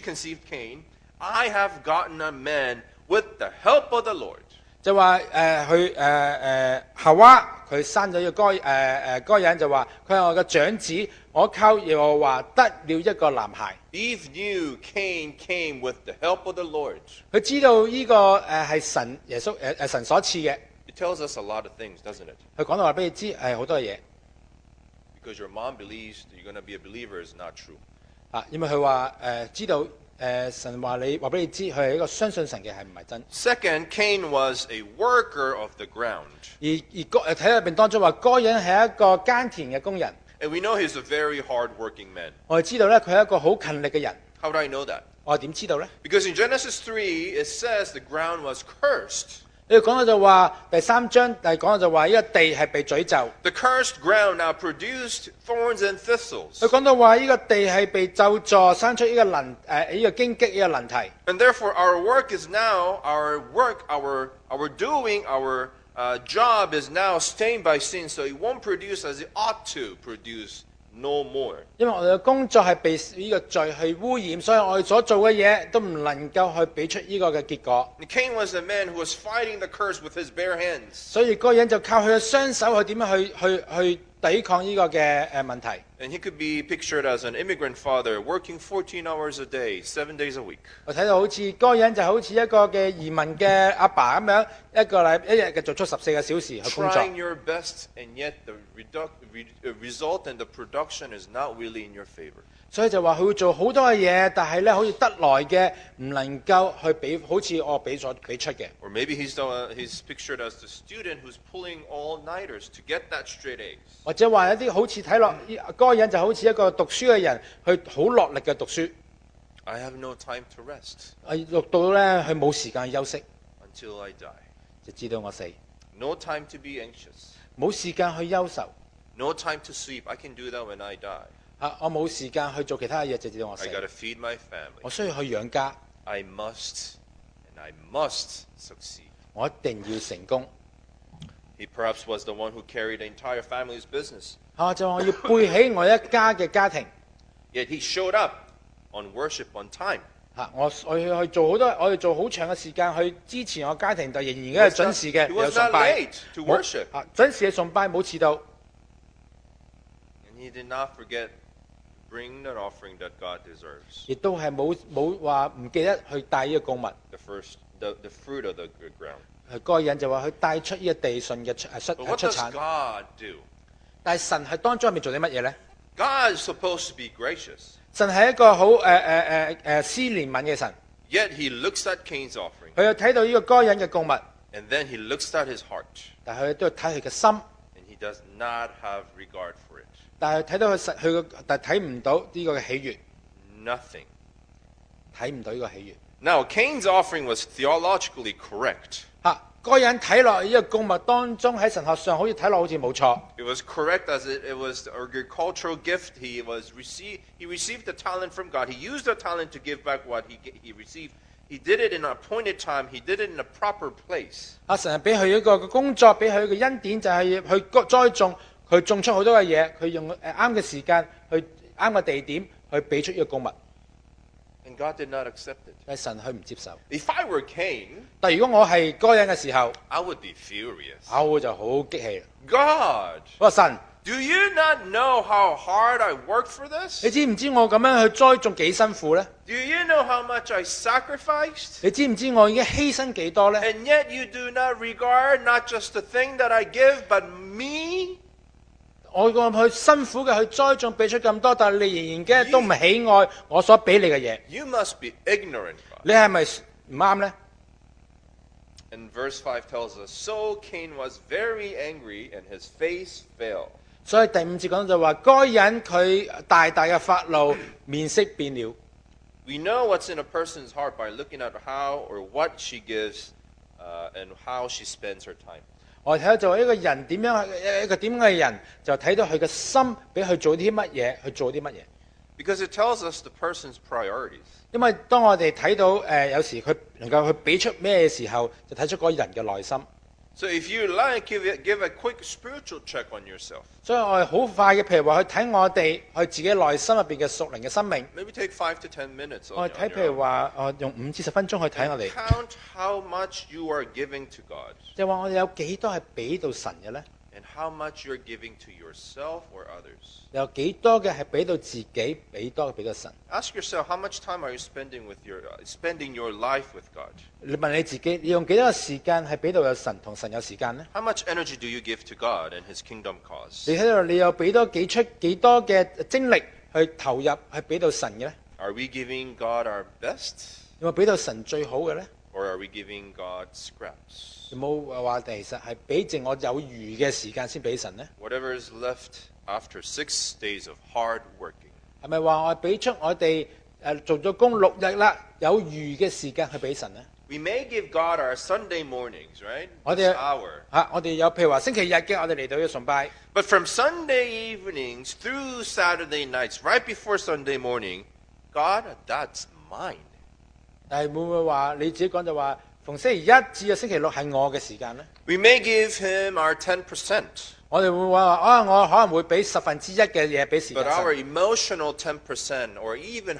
I have gotten a man with the help of the Lord. 就話夏娃佢生咗一個該人就話佢係我嘅長子，我靠耶和華得了一個男孩。 Eve knew Cain came with the help of the Lord. 佢知道呢個係神耶穌神所賜嘅。 It tells us a lot of things, doesn't it? 佢講到話俾你知係好多嘢。 Because your mom believes that you're going to be a believer is not true. 因為佢話知道神話俾你知佢係一個相信神嘅係唔係真。 Second, Cain was a worker of the ground. 而睇入邊當中話該人係一個耕田嘅工人。 And we know he's a very hard-working man. 我哋知道咧佢係一個好勤力嘅人。 How do I know that? 我點知道咧？ Because in Genesis 3, it says the ground was cursed. 你講到就話第3章，講到就話呢個地係被詛咒。 The cursed ground now produced thorns and thistles. 佢講到話呢個地係被咒詛，生出呢個呢個荊棘呢個輪蹄。 And therefore, our work is now, our doing, our job is now stained by sin, so it won't produce as it ought to produce no more. 因為我哋嘅工作係被呢個罪去污染，所以我哋所做嘅嘢都唔能夠去俾出呢個嘅結果。 And Cain was a man who was fighting the curse with his bare hands. 所以嗰個人就靠佢嘅雙手去點樣去抵抗呢個嘅問題。 And he could be pictured as an immigrant father working 14 hours a day, 7 days a week. 我睇到好似嗰個人就好似一個嘅移民嘅阿爸咁樣，一日嘅做出14個小時去工作。 Trying your best, and yet the result and the production is not really in your favor. 所以就話佢會做好多嘅嘢，但係咧好似得來嘅唔能夠去俾，好似我俾出嘅。 Or maybe he's pictured as the student who's pulling all-nighters to get that straight A's. 或者話一啲好似睇落嗰個人就好似一個讀書嘅人，去好落力嘅讀書。 I have no time to rest 讀到咧佢冇時間休息， until I die. 就知道我死。 No time to be anxious. 冇時間去憂愁。 No time to sleep. I can do that when I die. 我冇時間去做其他嘢，就知道我死 I。got to feed my family. 我需要去養家， I must succeed. 我一定要成功。 He perhaps was the one who carried the entire family's business. 就我要背起我一家嘅家庭。 Yet he showed up on worship on time. 我要去做好多，我要做好長嘅時間去支持我家庭，但仍然係準時嘅 He 有 was 崇 not 拜。 late to worship. 準時嘅崇拜冇遲到。 And he did not forget to bring the offering that God deserves. 亦都係冇話唔記得去帶呢個供物。 The fruit of the ground. 嗰個人就話佢帶出呢個地順嘅 But what 出 does 產。 God do? 但係神喺當中入面做啲乜嘢咧？ God is supposed to be gracious. 神係一個好施憐憫嘅神。 Yet he looks at Cain's offering. 佢又睇到呢個該人嘅供物， And then he looks at his heart. 但係佢都要睇佢嘅心， And he does not have regard for it. 但係睇到但係睇唔到呢個嘅喜悅， Nothing. 睇唔到呢個喜悅。 Now, Cain's offering was theologically correct. 該人睇落呢個供物當中喺神學上好似睇落好似冇錯。 It was correct as it was the agricultural gift. He received the talent from God. He used the talent to give back what he received. He did it in an appointed time. He did it in a proper place. 神係俾佢一個工作，俾佢嘅恩典就係去栽種，佢種出好多嘅嘢，佢用啱嘅時間去啱嘅地點去俾出呢個供物。 And God did not accept it. 但係神佢唔接受。 If I were Cain, 但如果我係該人嘅時候， I would be furious. 我會就好激氣。 God, 我話神， do you not know how hard I worked for this? 你知唔知我咁樣去栽種幾辛苦呢？ Do you know how much I sacrificed? 你知唔知我已經犧牲幾多呢？ And yet you do not regard not just the thing that I give, but me? 我咁去辛苦嘅去栽種，俾出咁多，但係你仍然嘅都唔喜愛我所俾你嘅嘢， You must be ignorant, God. 你係咪唔啱呢？ And verse 5 tells us, So Cain was very angry and his face fell. 所以第5節講就話，該人佢大大嘅發怒，面色變了。 We know what's in a person's heart by looking at how or what she gives and how she spends her time. 我哋睇到就係一個人點樣一個點嘅人，就睇到佢嘅心俾佢做啲乜嘢，去做啲乜嘢。 Because it tells us the person's priorities. 因為當我哋睇到有時佢能夠去俾出咩嘅時候，就睇出嗰個人嘅內心。 So if you like, give a quick spiritual check on yourself. 所以我哋好快嘅，譬如話去睇我哋去自己內心入邊嘅屬靈嘅生命。 Maybe take 5 to 10 minutes 我 on 哋睇 your 譬如 own. 話，用5至10分鐘去睇我哋， Count how much you are giving to God 就話我哋有幾多係俾到神嘅呢？ and how much you're giving to yourself or others. 有幾多嘅係俾到自己，俾多嘅俾到神？ Ask yourself, how much time are you spending your life with God? 你問你自己，你用幾多嘅時間係俾到有神同神有時間呢？ How much energy do you give to God and His kingdom cause? 你喺度，你又俾多幾多嘅精力去投入，去俾到神嘅呢？ Are we giving God our best 有冇俾到神最好嘅呢？ or are we giving God scraps? 有冇話其實係俾剩我有餘嘅時間先俾神呢？ Whatever is left after 6 days of hard working. 係咪話我俾出我哋做咗工6日啦，有餘嘅時間去俾神呢？ We may give God our Sunday mornings, right? 我 This 哋 hour. 我哋有譬如話星期日嘅，我哋嚟到嘅崇拜。 But from Sunday evenings through Saturday nights, right before Sunday morning, God, that's mine. 但係會唔會話你自己講就話，逢星期一至星期六係我嘅時間呢？ We may give Him our 10%, 我哋會話我可能會俾1/10嘅嘢俾時間 but our 神。 emotional 10% or even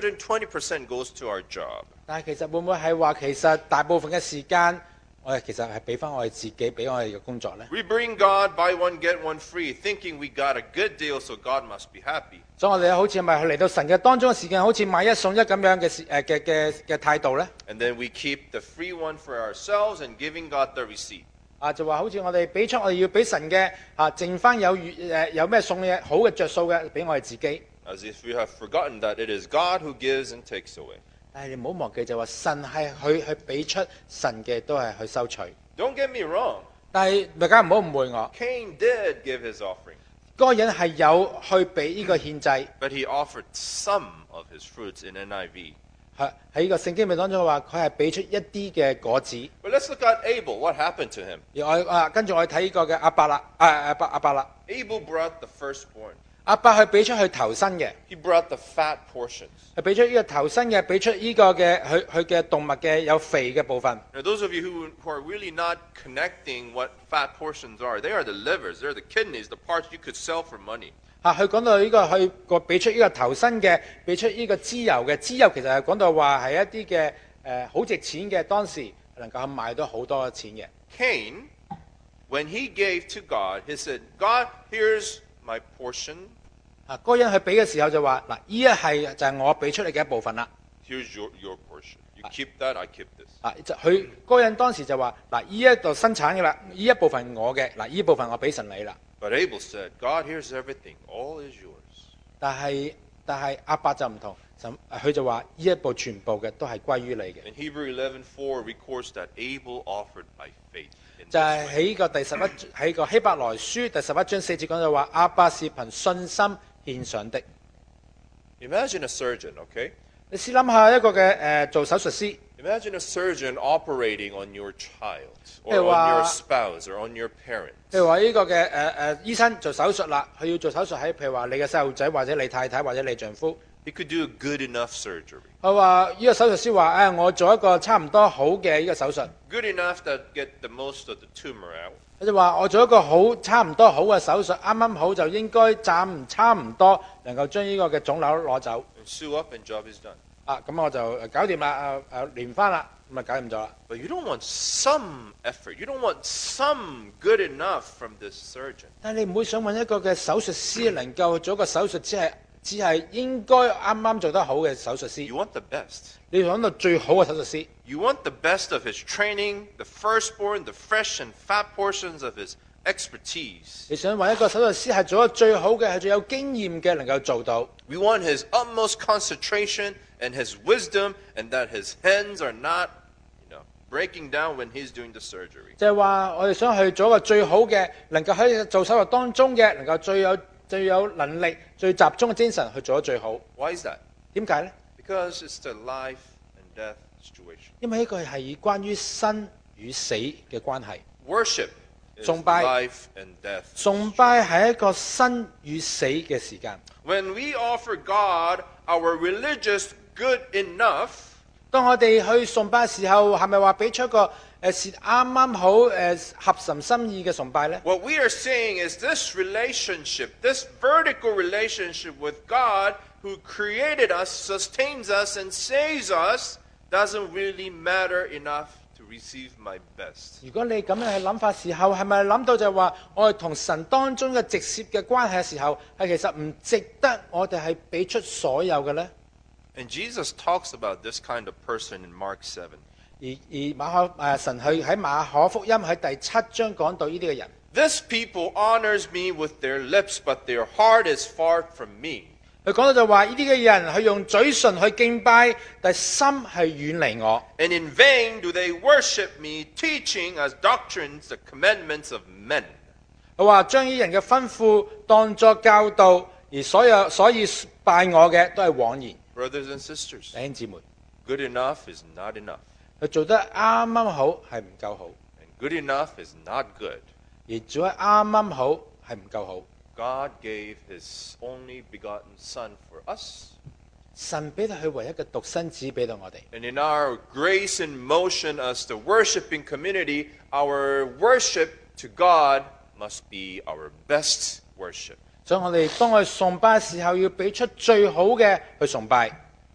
120% goes to our job. 但係其實會唔會係話，其實大部分嘅時間，我哋其實係俾翻我哋自己，俾我哋嘅工作呢？ We bring God buy one, get one free, thinking we got a good deal, so God must be happy. 所以我哋好似咪嚟到神嘅當中嘅時間，好似買一送一咁樣嘅態度呢？ And then we keep the free one for ourselves and giving God the receipt. 就話好似我哋俾出我哋要俾神嘅剩翻有咩送嘅好嘅着數嘅，俾我哋自己。 As if we have forgotten that it is God who gives and takes away. 但係你唔好忘記就話神係去俾出，神嘅都係去收取。 Don't get me wrong. 但係大家唔好誤會我， Cain did give his offering, 嗰個人係有去俾呢個獻祭。 but he offered some of his fruits in NIV. 喺呢個聖經裏當中話，佢係俾出一啲嘅果子。 But let's look at Abel. What happened to him? 而跟住我睇呢個嘅亞伯啦，亞伯啦， Abel brought the firstborn. 亞伯去俾出去頭生嘅， He brought the fat portions. 係俾出呢個頭生嘅，俾出呢個嘅佢嘅動物嘅有肥嘅部分。 Now, those of you who are really not connecting what fat portions are, they are the livers, they're the kidneys, the parts you could sell for money. 佢講到呢個去個俾出呢個頭生嘅，俾出呢個脂油嘅，脂油其實係講到話係一啲嘅好值錢嘅，當時能夠賣到好多錢嘅。 Cain, when he gave to God, he said, God, here's my portion. 嗰個人去俾嘅時候就話嗱，呢一係就係我俾出嚟嘅一部分啦。 Here's your portion. You keep that, I keep this. 佢嗰個人當時就話嗱，呢一度生產嘅啦，呢一部分我嘅，嗱呢部分我俾神你啦。 But Abel said, God, here's everything. All is yours. 但係亞伯就唔同，佢就話呢一部全部嘅都係歸於你嘅。 In Hebrew 11:4 records that Abel offered by faith. In 就 this 係 way. 喺個喺個希伯來書第11章4節講就話，亞伯是憑信心獻上的。 Imagine a surgeon, okay? 你試諗下一個嘅做手術師， Imagine a surgeon operating on your child, or Hey, on your wa- spouse, or on your parent. 譬如話呢個嘅醫生做手術啦，佢要做手術喺譬如話你嘅細路仔或者你太太或者你丈夫， He could do a good enough surgery. 佢話呢個手術師話我做一個差唔多好嘅呢個手術， Good enough that get the most of the tumor out. 佢就話我做一個差唔多好嘅手術，啱啱好就應該差唔多能夠將呢個嘅腫瘤攞走。 And sew up and job is done. 咁我就搞掂啦，連翻啦，咁啊搞掂咗啦。 But you don't want some effort. You don't want some good enough from this surgeon. 但係你唔會想揾一個嘅手術師能夠做一個手術，只係應該啱啱做得好嘅手術師。 You want the best. 你要揾到最好嘅手術師。 You want the best of his training, the firstborn, the fresh and fat portions of his expertise. 你想揾一個手術師係做得最好嘅，係最有經驗嘅，能夠做到。 We want his utmost concentration and his wisdom, and that his hands are not, breaking down when he's doing the surgery. 就係話我哋想去做一個最好嘅，能夠喺做手術當中嘅，能夠最有能力、最集中嘅精神去做得最好。 Why is that? 點解呢？ Because it's the life and death situation. 因為呢個係關於生與死嘅關係。 Worship is 崇拜。 life and death. 崇拜係一個生與死嘅時間。 When we offer God our religious good enough, 當我哋去崇拜嘅時候，係咪話俾出一個是啱啱好合神心意嘅崇拜呢？ What we are saying is this relationship, this vertical relationship with God who created us, sustains us, and saves us, doesn't really matter enough to receive my best. 如果你咁樣去諗法時候，係咪諗到就係話我哋同神當中嘅直接嘅關係嘅時候，係其實唔值得我哋係俾出所有嘅呢？ And Jesus talks about this kind of person in Mark 7. 神去喺馬可福音喺第7章講到呢啲嘅人， This people honors me with their lips, but their heart is far from me. 佢講到就話呢啲嘅人佢用嘴唇去敬拜，但心係遠離我。 And in vain do they worship me, teaching as doctrines the commandments of men. 佢話將呢人嘅吩咐當作教導，而所以拜我嘅都係枉然。 Brothers and sisters, 弟兄姊妹， good enough is not enough. 佢做得啱啱好係唔夠好， And good enough is not good. 而做得啱啱好係唔夠好。 God gave his only begotten Son for us. 神俾到佢唯一嘅獨生子俾到我哋。 And in our grace and motion as the worshiping community, our worship to God must be our best worship. 所以我哋當我哋崇拜嘅時候，要俾出最好嘅去崇拜。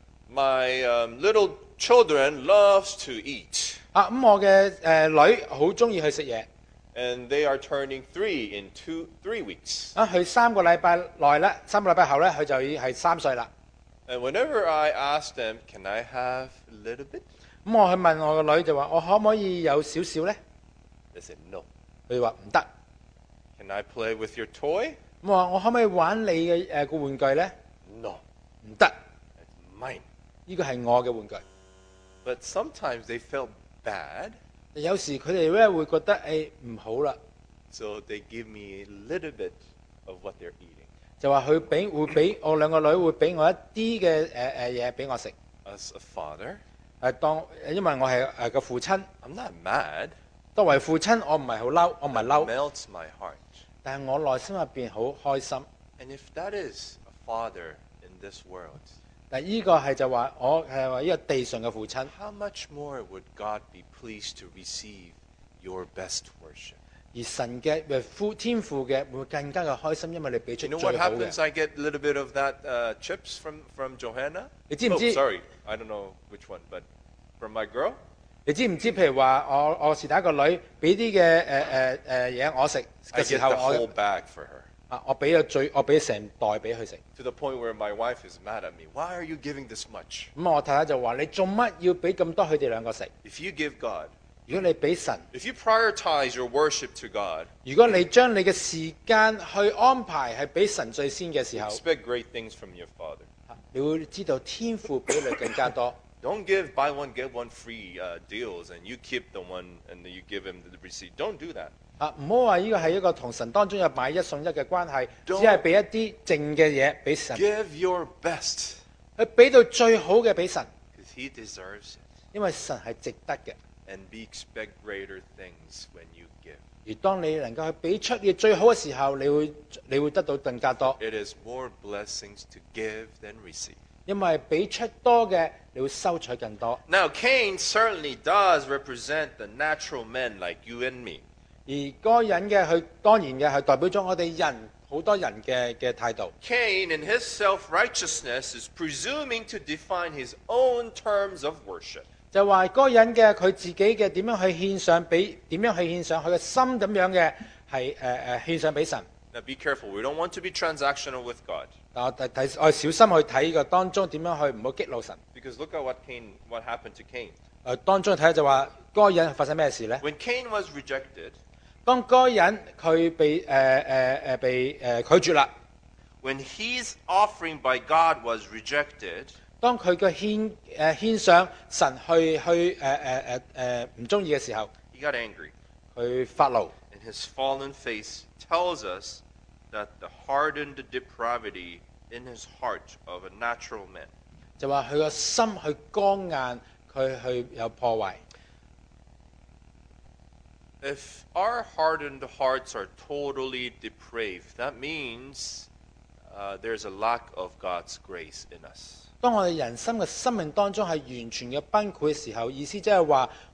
My little children loves to eat. 咁我嘅女好中意去食嘢。 And they are turning 3 in 3 weeks. 佢3個禮拜內咧，3個禮拜後咧，佢就已係3歲啦。 And whenever I ask them, can I have a little bit? 咁我去問我個女就話：我可唔可以有少少咧？ They said, no. 佢話唔得。 Can I play with your toy? 咁我話我可唔可以玩你嘅個玩具咧？ No. 唔得， It's mine. 呢個係我嘅玩具。 But sometimes they felt bad, 有時佢哋咧會覺得唔好啦， so they give me a little bit of what they're eating. 就話佢會俾我兩個女會俾我一啲嘅嘢俾我食。 As a father, 因為我係個父親， I'm not mad. 作為父親我唔係好嬲，我唔係 It 嬲， melts my heart. 但係我內心入邊好開心。 And if that is a father in this world, 但呢個係就話我係話呢個地上嘅父親， how much more would God be pleased to receive your best worship? 而神嘅天父嘅會更加嘅開心，因為你俾出 You know 最 what 好 happens? 嘅。 I get a little bit of that chips from Johanna. 你知唔 Oh, 知？ sorry, I don't know which one, but from my girl. 你知唔知？譬如話我是第一個女俾啲嘅嘢我食 I 嘅時 get 候， the whole bag for her. 我俾成袋俾佢食。 To the point where my wife is mad at me. Why are you giving this much? 咁我太太就話：你做乜要俾咁多佢哋兩個食？ If you give God, 如果你俾神， if you prioritize your worship to God, 如果你將你嘅時間去安排係俾神最先嘅時候， expect great things from your Father. 你會知道天父俾你更加多。 Don't give buy one get one free deals and you keep the one and you give him the receipt. Don't do that. 唔好話呢個係一個同神當中有買一送一嘅關係，只 Don't 係俾一啲剩嘅嘢俾神， Give your best 去俾到最好嘅俾神， because he deserves it. 因為神係值得嘅。 And be expect greater things when you give. 而當你能夠去俾出你最好嘅時候，你會得到更加多， It is more blessings to give than receive. 因為俾出多嘅，你會收取更多。 Now, Cain certainly does represent the natural men like you and me. 而嗰個人嘅佢當然嘅係代表咗我哋人好多人嘅態度。 Cain, in his self-righteousness, is presuming to define his own terms of worship. 就話嗰個人嘅佢自己嘅點樣去獻上俾點樣去獻上佢嘅心咁樣嘅係獻上俾神。 Now, be careful. We don't want to be transactional with God. 但我小心去睇個當中點樣去唔好激怒神。 Because look at what happened to Cain. 當中睇就話嗰個人發生咩事呢？ When Cain was rejected, 當嗰個人佢被拒絕啦， when his offering by God was rejected, 當佢嘅獻上神去唔中意嘅時候， he got angry. 佢發怒。 And his fallen face tells us that the hardened depravity in his heart of a natural man. 就話佢個心去剛硬，佢去有破壞。 If our hardened hearts are totally depraved, that means there's a lack of God's grace in us. 當我哋人生嘅生命當中係完全嘅崩潰嘅時候，意思即係話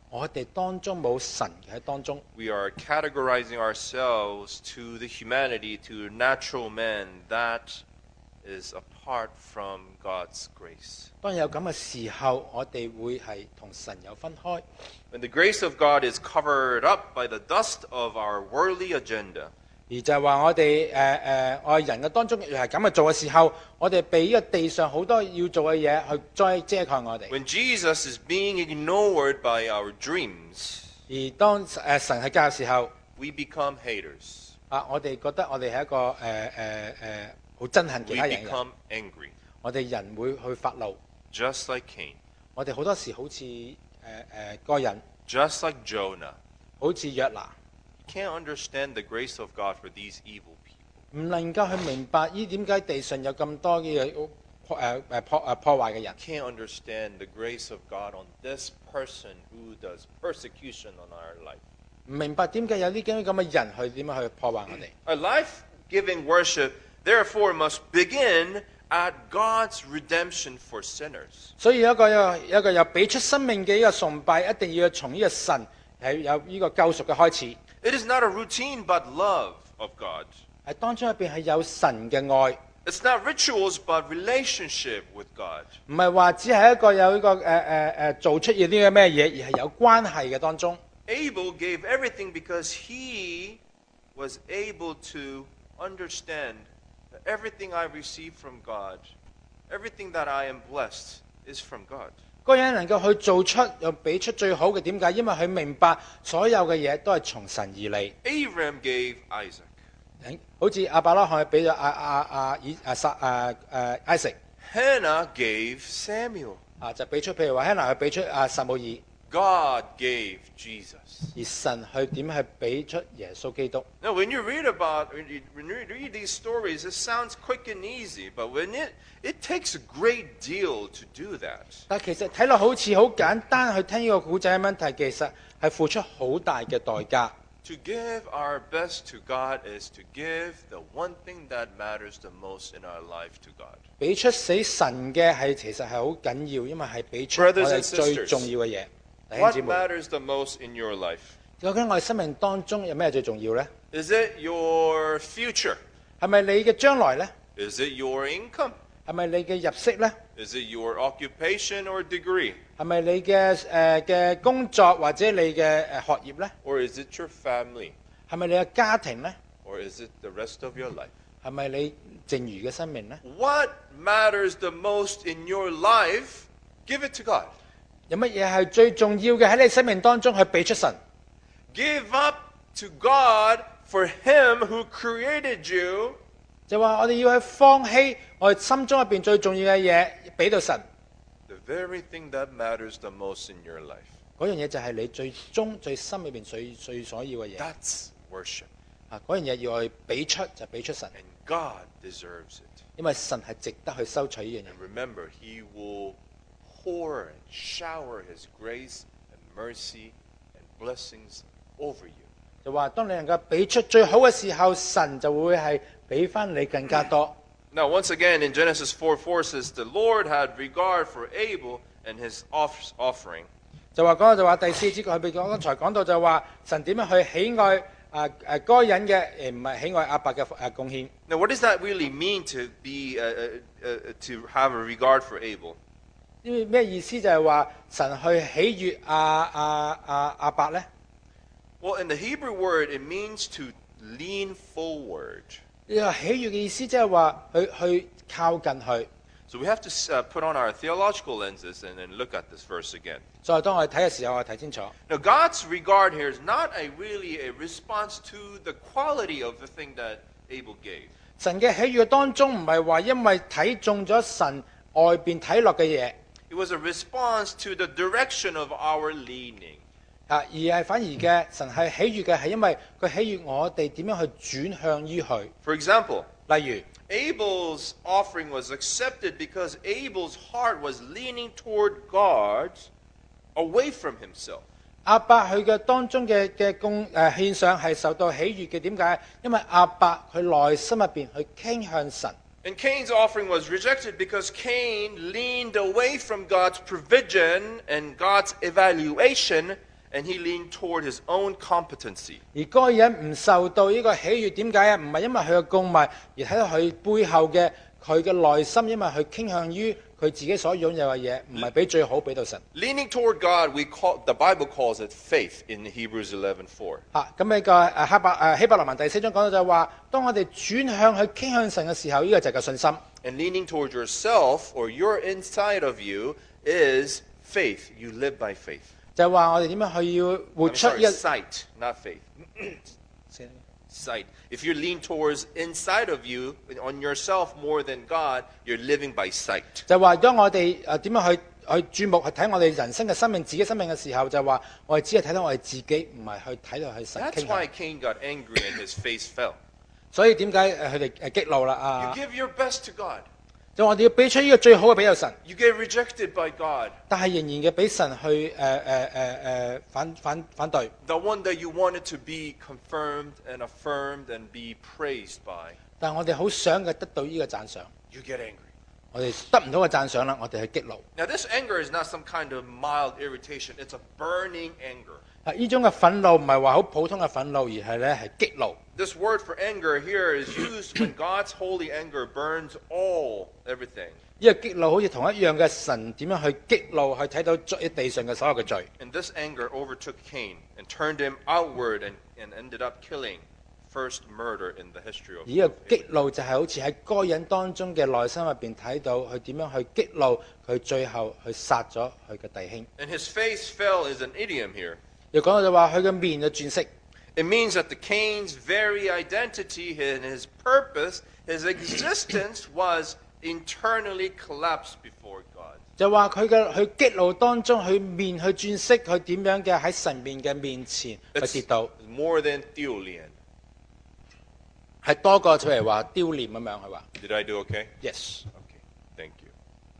我哋當中冇神喺當中。 We are categorizing ourselves to the humanity, to natural man. That is apart from God's grace. 當有咁嘅時候，我哋會係同神有分開。 When the grace of God is covered up by the dust of our worldly agenda, 而就係話我哋愛人嘅當中係咁嘅做嘅時候，我哋被呢個地上好多要做嘅嘢去再遮蓋我哋。 when Jesus is being ignored by our dreams, 而當神係教嘅時候， we become haters. 我哋覺得我哋係一個好憎恨其 We 他人嘅， become angry, 我哋人會去發怒。 just like Cain, 我哋好多時好似個人， just like Jonah. 好似約拿， Can't understand the grace of God for these evil people. 唔能夠去明白呢點解地上有咁多嘅破壞嘅人。 Can't understand the grace of God on this person who does persecution on our life. 唔明白點解有呢啲咁嘅人去點樣去破壞我哋。 A life-giving worship, therefore, must begin at God's redemption for sinners. 所以有一個有俾出生命嘅呢個崇拜，一定要從呢個神係有呢個救贖嘅開始。 It is not a routine but love of God. 係當中入邊係有神嘅愛， It's not rituals but relationship with God. 唔係話只係一個有呢個做出呢啲嘅咩嘢，而係有關係嘅當中。 Abel gave everything because he was able to understand that everything I receive from God, everything that I am blessed, is from God. 嗰個人能夠去做出又俾出最好嘅，點解？因為佢明白所有嘅嘢都係從神而嚟。 Abraham gave Isaac. 好似亞伯拉罕俾咗Isaac Hannah gave Samuel. 就俾出，譬如話 Hannah 去俾出撒母耳， God gave Jesus. 而神去點去俾出耶穌基督。 Now, when you read these stories, it sounds quick and easy, but it takes a great deal to do that. 但其實睇落好似好簡單，去聽呢個古仔嘅問題，其實係付出好大嘅代價。 To give our best to God is to give the one thing that matters the most in our life to God. 俾出死神嘅係其實係好緊要，因為係俾出我 Brothers 哋 and 最 sisters, 重要嘅嘢。弟兄 What 姊妹， matters the most in your life? 究竟我哋生命當中有咩最重要呢？ Is it your future? 係咪你嘅將來呢？ Is it your income? 係咪你嘅入息呢？ Is it your occupation or degree? 係咪你嘅工作或者你嘅學業呢？ Or is it your family? 係咪你嘅家庭呢？ Or is it the rest of your life? 係咪你剩餘嘅生命呢？ What matters the most in your life? Give it to God. 有乜嘢係最重要嘅喺你生命當中去俾出神？ Give up to God for Him who created you. 就話我哋要去放棄我哋心中入邊最重要嘅嘢，俾到神。 The very thing that matters the most in your life. 嗰樣嘢就係你最終最心裏邊最所要嘅嘢。 That's worship. 嗰樣嘢要去俾出就俾出神， And God deserves it. 因為神係值得去收取呢樣嘢。 And remember, He will pour and shower His grace and mercy and blessings over you. 就話當你能夠俾出最好嘅時候，神就會係俾翻你更加多。 Now, once again, in Genesis 4:4 says, the Lord had regard for Abel and his offering. 就話講到就話第四節佢俾剛才講到就話神點樣去喜愛該人嘅，而唔係喜愛亞伯嘅貢獻。 Now, what does that really mean to be to have a regard for Abel? 因為咩意思就係話神去喜悅亞伯呢？ Well, in the Hebrew word, it means to lean forward. 呢個喜悅嘅意思即係話去靠近佢。 So we have to put on our theological lenses and then look at this verse again. 所以當我哋睇嘅時候，我哋睇清楚。 Now, God's regard here is not really a response to the quality of the thing that Abel gave. 神嘅喜悅當中唔係話因為睇中咗神外邊睇落嘅嘢， It was a response to the direction of our leaning. 而係反而嘅神係喜悅嘅係因為佢喜悅我哋點樣去轉向於佢。 For example, 例如 Abel's offering was accepted because Abel's heart was leaning toward God away from himself. 亞伯佢嘅當中嘅獻上係受到喜悅嘅，點解？因為亞伯佢內心入邊去傾向神。 And Cain's offering was rejected because Cain leaned away from God's provision and God's evaluation and he leaned toward his own competency. 而該人唔受到呢個喜悅，點解啊？唔係因為佢嘅供物，而睇到佢背後嘅佢嘅內心，因為佢傾向於佢自己所擁有嘅嘢，唔係俾最好俾到神。 Leaning toward God, the Bible calls it faith in Hebrews 11:4. 咁呢個希伯來文第4章講到就係話，當我哋轉向去傾向神嘅時候，呢個就係個信心。 And leaning toward yourself or your inside of you is faith. You live by faith. 就係話我哋點樣去要活 I'm 出 sorry, 一 sight, not faith. Sight. If you lean towards inside of you, on yourself more than God, you're living by sight. 就係話當我哋點樣去注目去睇我哋人生嘅生命、自己生命嘅時候，就係話我哋只係睇到我哋自己，唔係去睇到去神 That's 傾向。 why Cain got angry and his face fell. 所以點解佢哋激怒啦？ You give your best to God. 就我哋要俾出呢個最好嘅俾到神， You get rejected by God. 但係仍然嘅俾神去反對。 The one that you wanted to be confirmed and affirmed and be praised by. 但係我哋好想嘅得到呢個讚賞， You get angry. 我哋得唔到個讚賞啦，我哋去激怒。 Now, this anger is not some kind of mild irritation. It's a burning anger. 呢種嘅憤怒唔係話好普通嘅憤怒，而係咧係激怒。 This word for anger here is used when God's holy anger burns everything. 呢個激怒好似同一樣嘅神點樣去激怒，去睇到地上嘅所有嘅罪。 And this anger overtook Cain and turned him outward and ended up killing first murder in the history of 而呢個激怒就係好似喺該人當中嘅內心入邊睇到佢點樣去激怒佢，最後去殺咗佢嘅弟兄。 And his face fell is an idiom here. 又講到就話佢嘅面就轉色。 It means that the Cain's very identity and his purpose, his existence was internally collapsed before God. 就話佢激怒當中，佢面去轉色，佢點樣嘅喺神面嘅面前去 It's 跌倒， more than 丟臉. 係多過出嚟話丟臉咁樣。佢話 Did I do okay? yes， Okay, thank you.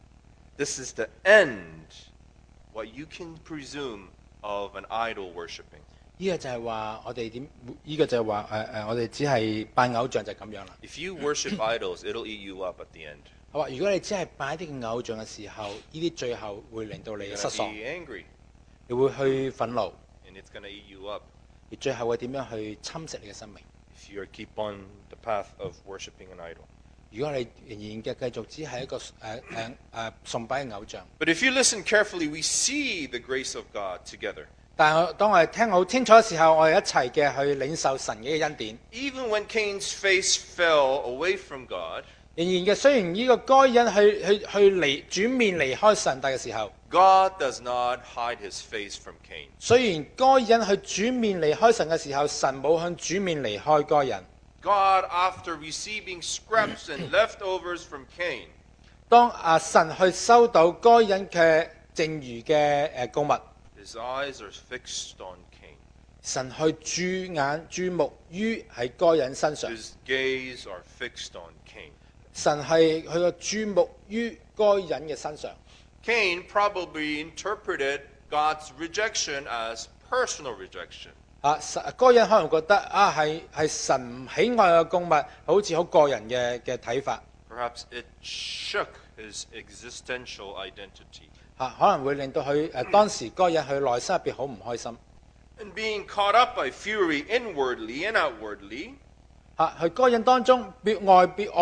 This is the end, what you can presume of an idol worshiping. 呢個就係話我哋點？呢個就係話我哋只係拜偶像就係咁樣啦。 If you worship idols, it'll eat you up at the end. 係話如果你只係拜啲嘅偶像嘅時候，呢啲最後會令到你 You're 失 going to 喪， be angry, 你會去憤怒， and it's going to eat you up 而最後會點樣去侵蝕你嘅生命？ if you keep on the path of worshiping an idol. 如果你仍然嘅繼續只係一個崇拜嘅偶像， But if you listen carefully, we see the grace of God together. 但係當我哋聽好清楚嘅時候，我哋一齊嘅去領受神嘅恩典。 Even when Cain's face fell away from God, 仍然嘅，雖然呢個該人去轉面離開上帝嘅時候， God does not hide his face from Cain. 雖然該人去轉面離開神嘅時候，神冇向轉面離開該人。 God, after receiving scraps and leftovers from Cain, 當神去收到該人嘅剩餘嘅供物， his eyes are fixed on Cain. 神去注目於喺該人身上， His gaze are fixed on Cain. 神係佢個注目於該人嘅身上。 Cain probably interpreted God's rejection as personal rejection. 該人可能覺得係神唔喜愛嘅供物，好似好個人嘅睇法。 Perhaps it shook his existential identity. 可能會令到佢當時該人佢內心入邊好唔開心。 And being caught up by fury inwardly and outwardly, 佢該人當中內在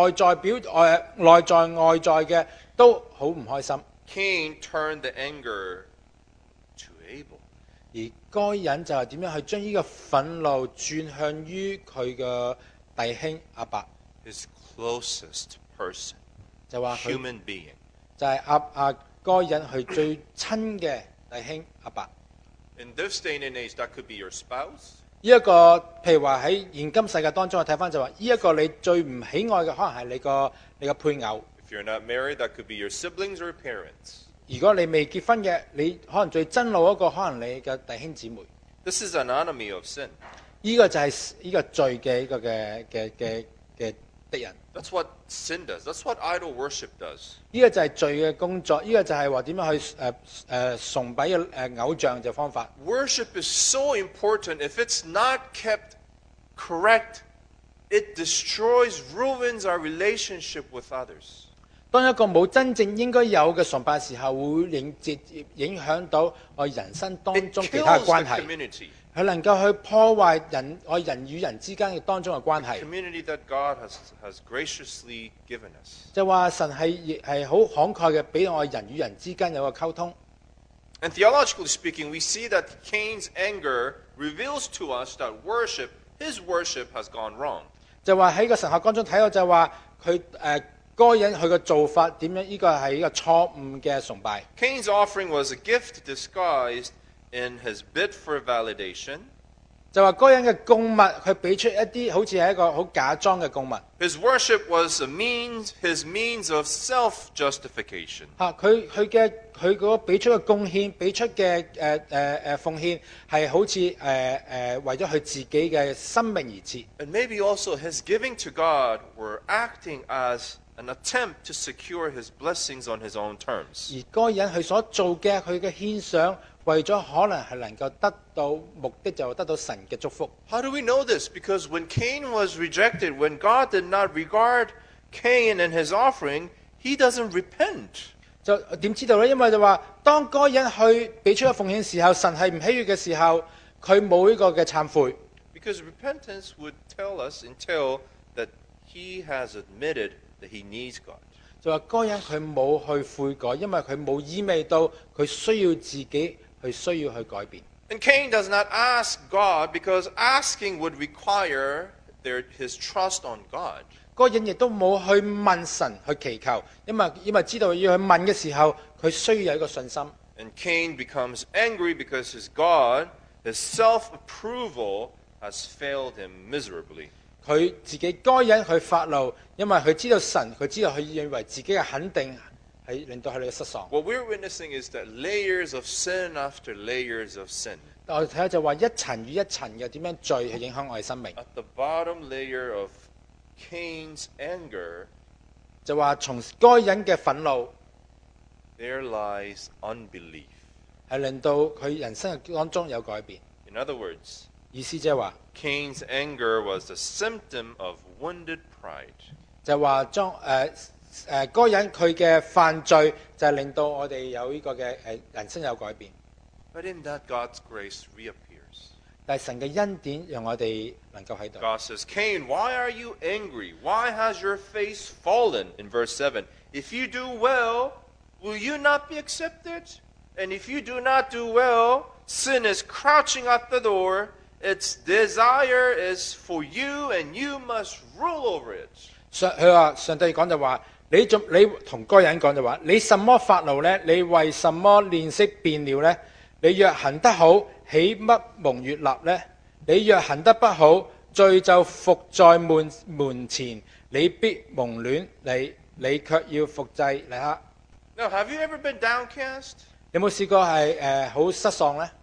外在嘅都好唔開心。 Cain turned the anger to Abel. 而該人就係點樣去將呢個憤怒轉向於佢嘅弟兄亞伯， His closest person, 就話佢 human being. 就係該人去最親嘅弟兄亞伯。 In this day and age, that could be your spouse, 呢一個譬如話喺現今世界當中，我睇翻就話，呢一個你最唔喜愛嘅，可能係你個配偶。 if you're not married, that could be your siblings or parents. 如果你未結婚嘅，你可能最憎怒嗰個，可能你嘅弟兄姊妹。 This is an enemy of sin. 呢個就係呢個罪嘅一個嘅敵人。 That's what sin does. That's what idol worship does. 呢個就係罪嘅工作，呢個就係話點樣去崇拜嘅偶像嘅方法。 Worship is so important. If it's not kept correct, it destroys, ruins our relationship with others. 當一個冇真正應該有嘅崇拜時候，會直接影響到我人生當 It 中其他嘅 kills 關 the 係， community. 佢能夠去破壞我人與人之間嘅當中嘅關係。 Community that God has graciously given us. 就話神係好慷慨嘅，俾我人與人之間有個溝通。 And theologically speaking, we see that Cain's anger reveals to us that his worship has gone wrong. 就話喺個神學當中睇到就話佢該人佢嘅做法點樣？呢個係一個錯誤嘅崇拜。 Cain's offering was a gift disguised in his bid for validation. 就話該人嘅供物，佢俾出一啲好似係一個好假裝嘅供物。 His worship was his means of self-justification. 佢嗰個俾出嘅貢獻，俾出嘅奉獻係好似為咗佢自己嘅生命而設。 And maybe also his giving to God were acting as an attempt to secure his blessings on his own terms. 而該人佢所做嘅佢嘅獻上，為咗可能係能夠得到目的，就得到神嘅祝福。 How do we know this? Because when Cain was rejected, when God did not regard Cain and his offering, he doesn't repent. 就點知道呢？因為就話當該人去俾出個奉獻嘅時候，神係唔喜悅嘅時候，佢冇呢個嘅懺悔。 Because repentance would entail that he has admitted that he needs God. 就話該人佢冇去悔改，因為佢冇意味到佢需要自己需要去改變。 And Cain does not ask God because asking would require his trust on God. 該人亦都冇去問神去祈求，因為知道要去問嘅時候，佢需要有一個信心。 And Cain becomes angry because his God, his self-approval, has failed him miserably. 佢自己該人去發怒，因為佢知道神，佢知道佢認為自己嘅肯定係令到佢哋嘅失喪。 What we're witnessing is that layers of sin after layers of sin. 我哋睇下就話一層與一層嘅點樣罪去影響我哋生命。 At the bottom layer of Cain's anger, 就話從該人嘅憤怒 there lies unbelief. 係令到佢人生嘅當中有改變。 In other words, 意思即係話， Cain's anger was a symptom of wounded pride. 就話將該人佢嘅犯罪就係令到我哋有呢個嘅人生有改變。 But in that, God's grace reappears. 但係神嘅恩典讓我哋能夠喺度。 God says, Cain, why are you angry? Why has your face fallen? In verse 7, if you do well, will you not be accepted? And if you do not do well, sin is crouching at the door. Its desire is for you, and you must rule over it. 佢話上帝講就話，你同該人講就話，你什麼發怒呢？你為什麼臉色變了呢？你若行得好，豈不蒙悅納呢？你若行得不好，罪就伏在門前，你必蒙戀，你卻要伏制。嚟下， Now, have you ever been downcast? 有冇試過係好失喪呢？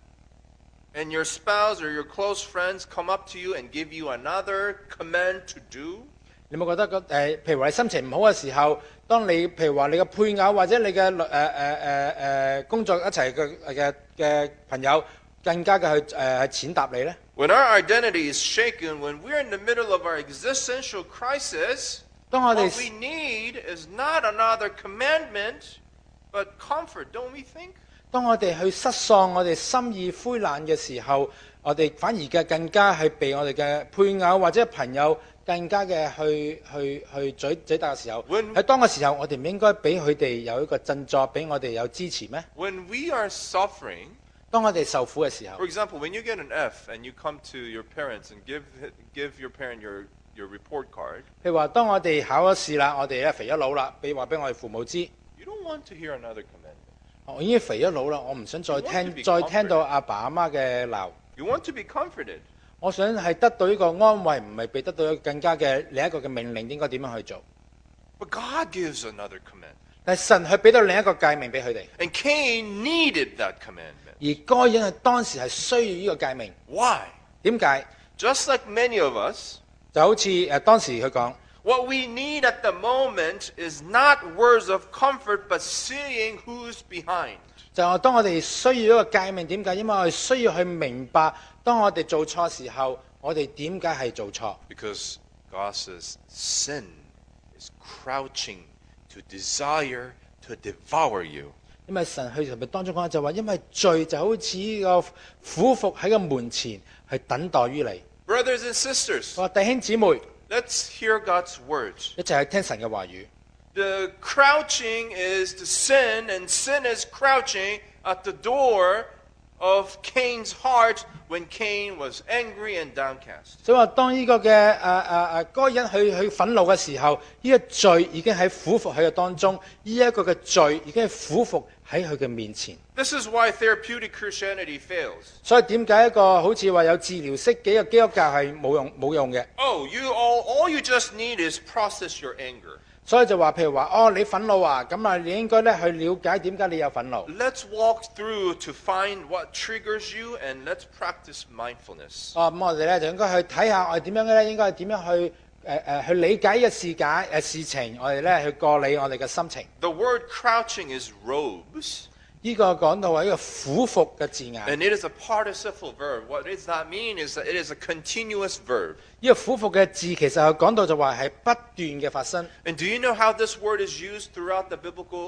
And your spouse or your close friends come up to you and give you another command to do? 你有冇覺得譬如話你心情唔好嘅時候，當你譬如話你嘅配偶或者你嘅工作一齊嘅朋友更加嘅去踐踏你呢？ When our identity is shaken, when we're in the middle of our existential crisis, 當我 what 哋 we need is not another commandment, but comfort, don't we think? 當我哋去失喪，我哋心意灰冷嘅時候，我哋反而嘅更加係被我哋嘅配偶或者朋友更加嘅去嘴打嘅時候，喺當嘅時候，我哋唔應該俾佢哋有一個振作，俾我哋有支持咩？ When we are suffering, 當我哋受苦嘅時候 for， example, when you get an F and you come to your parents and give your parent your report card, 譬如話，當我哋考咗試啦，我哋咧肥咗佬啦，話俾我哋父母知， you don't want to hear another commandment. 我已經肥咗佬啦，我唔想再聽到阿爸阿媽嘅鬧， You want to be comforted. 我想係得到呢個安慰，唔係被得到更加嘅另一個嘅命令，應該點樣去做？ But God gives another commandment. 但係神係俾到另一個誡命俾佢哋， And Cain needed that commandment. 而該人係當時係需要呢個誡命。 Why? 點解？ Just like many of us, 就好似當時佢講， what we need at the moment is not words of comfort, but seeing who's behind. 就係當我哋需要一個誡命，點解？因為我哋需要去明白，當我哋做錯時候，我哋點解係做錯？ Because God says sin is crouching to desire to devour you. 因為神去入面當中講就話，因為罪就好似呢個苦伏喺個門前去等待於你。 Brothers and sisters, 我話弟兄姊妹， let's hear God's words. 一齊去聽神嘅話語。 The crouching is the sin, and sin is crouching at the door of Cain's heart when Cain was angry and downcast. 所以話當呢個嘅該人去憤怒嘅時候，呢、個罪已經喺苦伏喺佢當中，呢一個嘅罪已經係苦伏喺佢嘅面前。 This is why therapeutic Christianity fails. 所以點解一個好似話有治療式嘅一個基督教係冇用嘅？ Oh, all you just need is process your anger. 所以就話譬如話，哦，你憤怒啊，咁啊，你應該咧去了解點解你有憤怒。 Let's walk through to find what triggers you, and let's practice mindfulness. 哦，咁我哋咧就應該去睇下我哋點樣咧，應該點樣去去理解呢個事情，我哋咧去過理我哋嘅心情。 The word crouching is robes, 呢個講到係一個苦伏嘅字眼。 and it is a participle verb. What does that mean is that it is a continuous verb. 呢個苦伏嘅字其實係講到就話係不斷嘅發生。 And do you know how this word is used throughout the biblical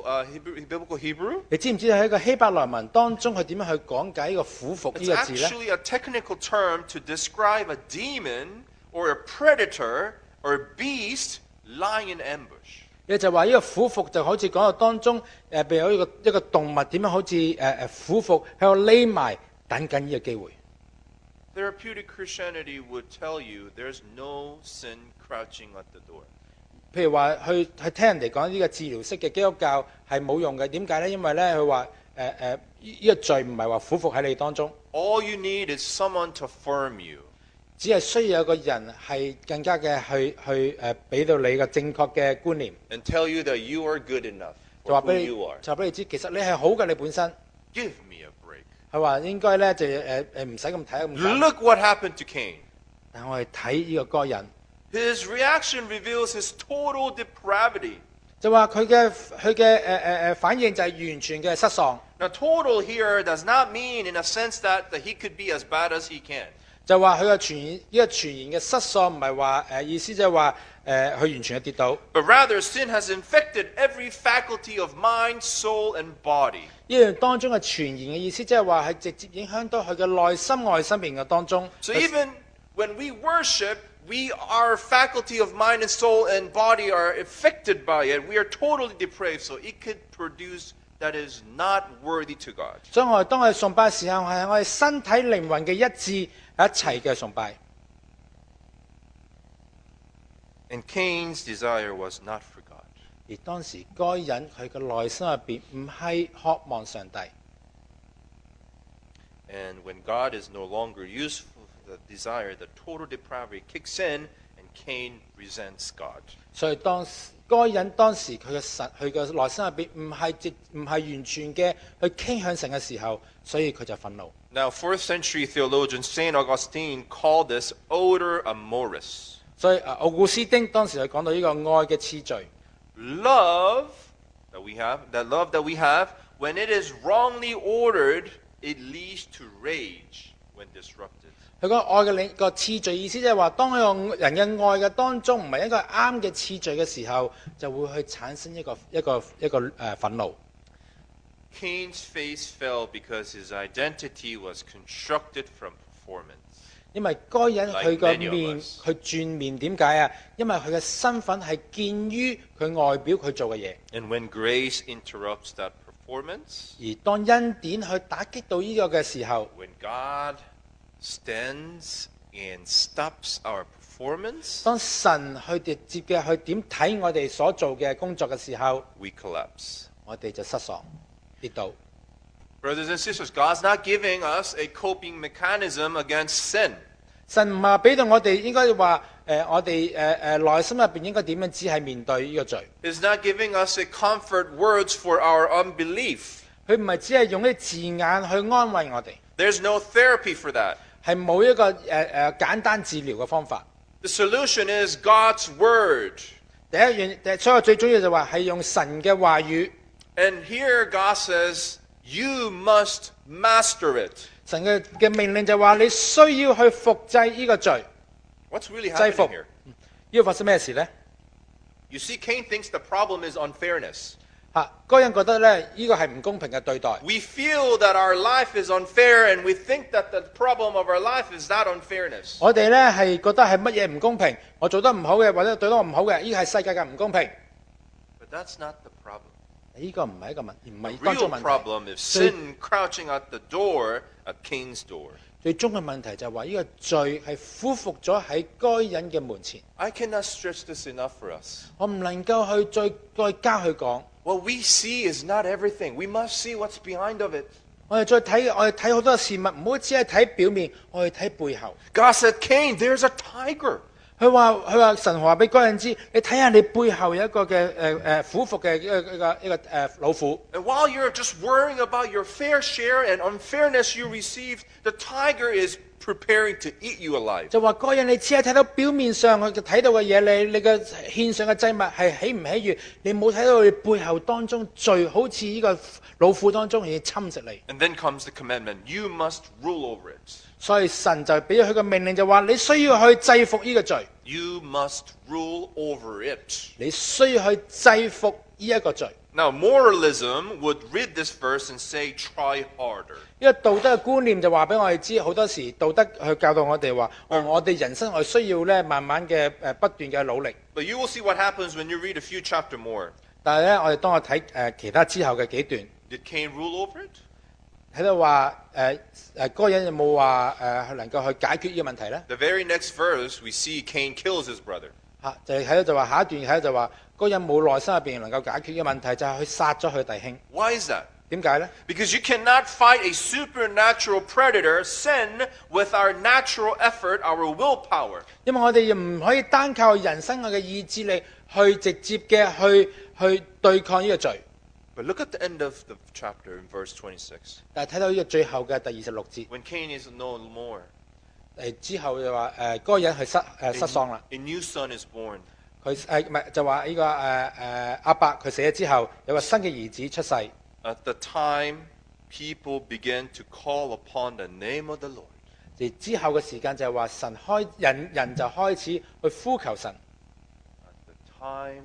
Hebrew? 你知唔知喺一個希伯來文當中佢點樣去講解呢個苦伏呢 It's 個字咧？ actually a technical term to describe a demon or a predator or a beast lying in ambush. 你就話呢個苦伏就好似講到當中譬如一個動物點樣好似苦伏喺度匿埋等緊呢個機會。 Therapeutic Christianity would tell you there's no sin crouching at the door. 譬如話去聽人哋講呢個治療式嘅基督教係冇用嘅，點解呢？因為咧佢話呢個罪唔係話苦伏喺你當中， All you need is someone to affirm you. 只係需要有個人係更加嘅去俾到你個正確嘅觀念， And tell you that you are good enough 就話 for who 俾 you 你 are. 就話俾你知，其實你係好嘅，你本身。 Give me a break. 佢話應該咧就唔使咁睇咁緊。 Look what happened to Cain. 但我哋睇呢個個人， His reaction reveals his total depravity. 就話佢嘅反應就係完全嘅失喪。 Now, total here does not mean in a sense that he could be as bad as he can. 就話佢嘅全然嘅失喪，唔係話意思就係話佢完全嘅跌倒。 But rather, sin has infected every faculty of mind, soul, and body. 呢樣當中嘅全然嘅意思，即係話係直接影響到佢嘅內心外心邊嘅當中。 So even when we worship, our faculty of mind and soul and body are affected by it. We are totally depraved, so it could produce that is not worthy to God. 所以我哋當我哋崇拜嘅時候，係我哋身體靈魂嘅一致，一齊嘅崇拜。 And Cain's desire was not for God. 而當時該人佢嘅內心入邊唔係渴望上帝。 And when God is no longer useful for the desire, the total depravity kicks in, and Cain resents God. 所以該人當時佢嘅內心入邊唔係完全嘅去傾向神嘅時候，所以佢就憤怒。 Now, 4th century theologian St. Augustine called this odor amoris. 所以奧古斯丁當時佢講到呢個愛嘅次序。 Love that we have, when it is wrongly ordered, it leads to rage when disrupted. 佢講愛嘅個次序意思即係話，當一個人嘅愛嘅當中唔係一個啱嘅次序嘅時候，就會去產生一個憤怒。 Cain's face fell because his identity was constructed from performance. 因為該人佢個 Like many of 面 us. 佢轉面點解啊？因為佢嘅身份係見於佢外表佢做嘅嘢。 And when grace interrupts that performance, 而當恩典去打擊到呢個嘅時候， when God stands and stops our performance, 當神去直接嘅去點睇我哋所做嘅工作嘅時候， we collapse. 我哋就失喪跌倒。 Brothers and sisters, God's not giving us a coping mechanism against sin. 神唔係話俾到我哋應該話我哋內心入邊應該點樣只係面對呢個罪。 He's not giving us a comfort words for our unbelief. 佢唔係只係用啲字眼去安慰我哋， There's no therapy for that. 係冇一個簡單治療嘅方法。 The solution is God's word. 第一樣，所以最重要就話係用神嘅話語。 And here God says, you must master it. 神嘅命令就話你需要去服制呢個罪。 What's really 制服 happening here? 呢個發生咩事呢？ You see, Cain thinks the problem is unfairness. 該人覺得咧呢個係唔公平嘅對待。 We feel that our life is unfair, and we think that the problem of our life is that unfairness. 我哋咧係覺得係乜嘢唔公平？我做得唔好嘅，或者對得我唔好嘅，呢個係世界嘅唔公平。 But that's not the problem. 呢個唔係一個問題，唔係 The 當中 real 問題。 problem is sin crouching at the door, at Cain's door. 最終嘅問題就係話呢個罪係俯伏咗喺該人嘅門前。 I cannot stretch this enough for us. 我唔能夠去再加去講。 What we see is not everything. We must see what's behind of it. 我哋睇好多事物，唔好只係睇表面，我哋睇背後。 God said, Cain, there's a tiger. 佢話神話俾該人知，你睇下你背後有一個嘅俯伏嘅一個老虎。 And while you're just worrying about your fair share and unfairness you received, the tiger is preparing to eat you alive. 就話該人你只係睇到表面上佢睇到嘅嘢，你嘅獻上嘅祭物係喜唔喜悅，你冇睇到你背後當中罪，好似呢個老虎當中要侵蝕你。 And then comes the commandment, you must rule over it. 所以神就俾咗佢個命令，就話你需要去制服呢個罪， You must rule over it. 你需要去制服呢一個罪。 Now, moralism would read this verse and say, try harder. 因為道德嘅觀念就話俾我哋知，好多時道德去教導我哋話，我哋人生我需要咧慢慢嘅不斷嘅努力。 But you will see what happens when you read a few chapters more. 但係咧，我哋當我睇其他之後嘅幾段， Did Cain rule over it? 睇到話嗰個人有冇話能夠去解決呢個問題咧？ The very next verse, we see Cain kills his brother. 就係睇到就話下一段睇到就話嗰個人冇內心入邊能夠解決呢個問題，就係去殺咗佢弟兄。 Why is that? 點解咧？ Because you cannot fight a supernatural predator, sin, with our natural effort, our willpower. 因為我哋唔可以單靠人生嘅意志力去直接嘅去對抗呢個罪。 But look at the end of the chapter in verse 26. 但係睇到呢個最後嘅第26節， When Cain is no more, 之後就話嗰個人係失喪啦。 a new son is born. 佢唔係就話呢個阿伯佢死咗之後，有個新嘅兒子出世。 At the time, people began to call upon the name of the Lord. 而之後嘅時間就係話人就開始去呼求神。 At the time,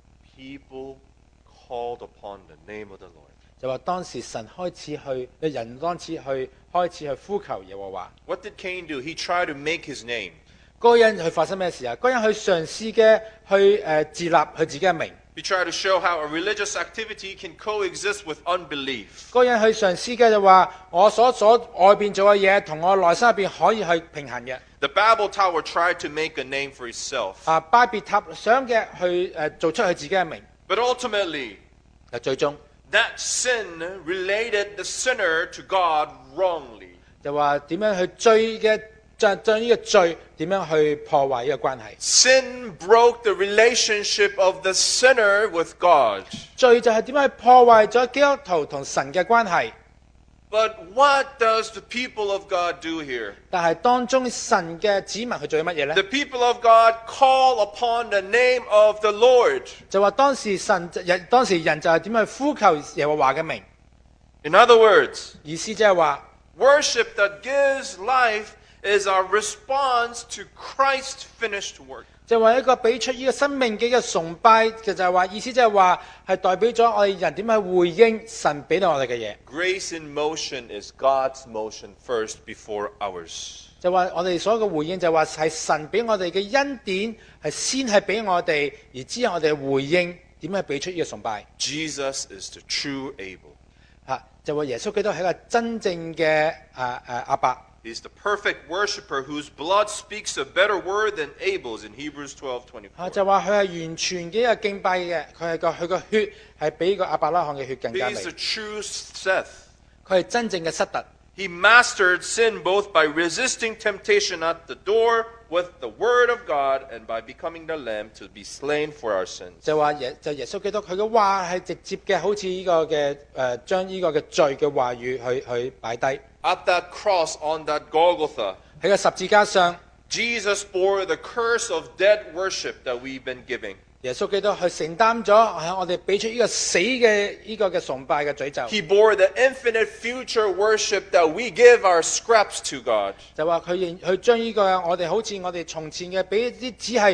people called upon the name of the Lord. 就話當時神開始人開始去呼求耶和華。 What did Cain do? He tried to make his name. 嗰個人佢發生咩事啊？嗰個人去嘗試嘅去自立佢自己嘅名。 He tried to show how a religious activity can coexist with unbelief. 嗰個人去嘗試嘅就話我所外邊做嘅嘢同我內心入邊可以去平衡嘅。 The Babel Tower tried to make a name for itself. 巴別塔想嘅去做出佢自己嘅名。 But ultimately, 最終 that sin related the sinner to God wrongly. 就話點樣去追嘅，將呢個罪點樣去破壞呢個關係。 Sin broke the relationship of the sinner with God. 罪就係點樣去破壞咗基督徒同神嘅關係。 But what does the people of God do here? 但係當中神嘅子民去做乜嘢呢？ The people of God call upon the name of the Lord. 就話當時人就係點樣去呼求耶和華嘅名。 In other words, 意思即係話 worship that gives life is our response to Christ's finished work. 就話一個俾出呢個生命嘅一個崇拜嘅，就係話意思即係話係代表咗我哋人點樣回應神俾到我哋嘅嘢。 Grace in motion is God's motion first before ours. 就話我哋所有嘅回應就話係神俾我哋嘅恩典係先係俾我哋，而之後我哋回應點樣俾出呢個崇拜。 Jesus is the true Abel. 就話耶穌基督係一個真正嘅阿伯。 He's the perfect worshiper whose blood speaks a better word than Abel's in Hebrews 12:24. 就話佢係完全嘅一個敬拜嘅，佢個血係比個亞伯拉罕嘅血更加 He's the 美。 true Seth. 佢係真正嘅失特。 He mastered sin both by resisting temptation at the door with the word of God and by becoming the lamb to be slain for our sins. 就話耶穌基督佢嘅話係直接嘅，好似呢個嘅將呢個嘅罪嘅話語去擺低。 At that cross on that Golgotha, 喺個十字架上， Jesus bore the curse of dead worship that we've been giving. 耶穌基督去承擔咗我哋俾出呢個死嘅呢個嘅崇拜嘅詛咒。 He bore the infinite future worship that we give our scraps to God. 就話佢將呢個我哋好似我哋從前嘅俾啲只係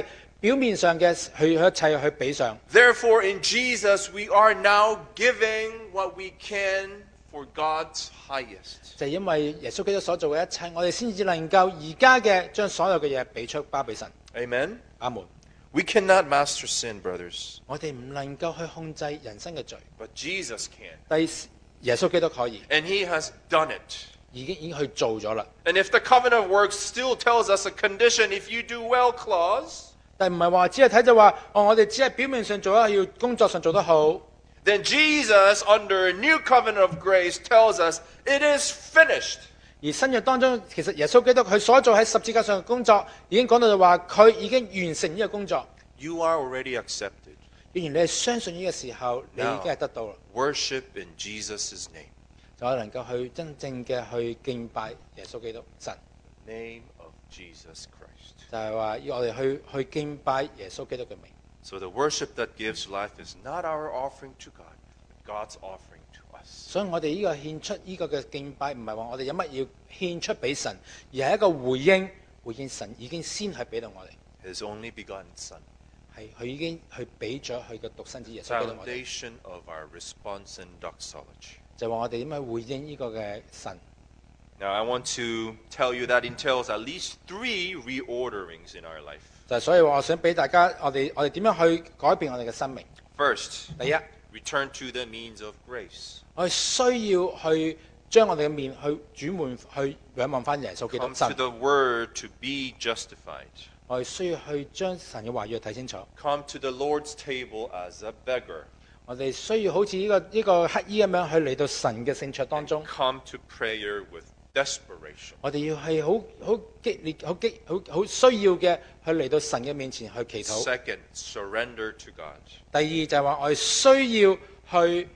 表面上嘅去一切去比上。 Therefore, in Jesus, we are now giving what we can for God's highest. 就係因為耶穌基督所做嘅一切，我哋先至能夠而家嘅將所有嘅嘢俾出包俾神。 Amen? 阿門。 We cannot master sin, brothers, 我哋唔能夠去控制人生嘅罪， but Jesus can. 但耶穌基督可以， And he has done it. 已經去做咗啦。 And if the covenant of works still tells us a condition, if you do well clause, 但唔係話只係睇就話，我哋只係表面上做得要工作上做得好。 then Jesus, under a new covenant of grace, tells us it is finished. 而新約當中，其實耶穌基督佢所做喺十字架上嘅工作，已經講到就話佢已經完成呢個工作。 You are already accepted. 既然你係相信呢個時候，你已經係得到啦， Worship in Jesus' name. 就能夠去真正嘅去敬拜耶穌基督神， Name of Jesus Christ. 就係話要我哋去敬拜耶穌基督嘅名。 So the worship that gives life is not our offering to God, but God's offering to us. 所以我哋呢個獻出呢個嘅敬拜，唔係話我哋有乜要獻出俾神，而係一個回應神已經先係俾到我哋， His only begotten Son. 係佢已經去俾咗佢嘅獨生子耶穌基督我哋， Foundation of our response and doxology. 就話我哋點樣回應呢個嘅神。 Now, I want to tell you that entails at least 3 reorderings in our life. 就係所以話我想俾大家，我哋點樣去改變我哋嘅生命。 First, 第一， return to the means of grace. 我哋需要去將我哋嘅面去轉換，去仰望翻耶穌基督 Come to 神。 the Word to be justified. 我哋需要去將神嘅話語睇清楚。 Come to the Lord's table as a beggar. 我哋需要好似呢個乞衣咁樣去嚟到神嘅聖桌當中。 Come to prayer with desperation. 我哋要係好激烈、好需要嘅去嚟到神嘅面前去祈禱。 Second, surrender to God. 第二就係話我哋需要去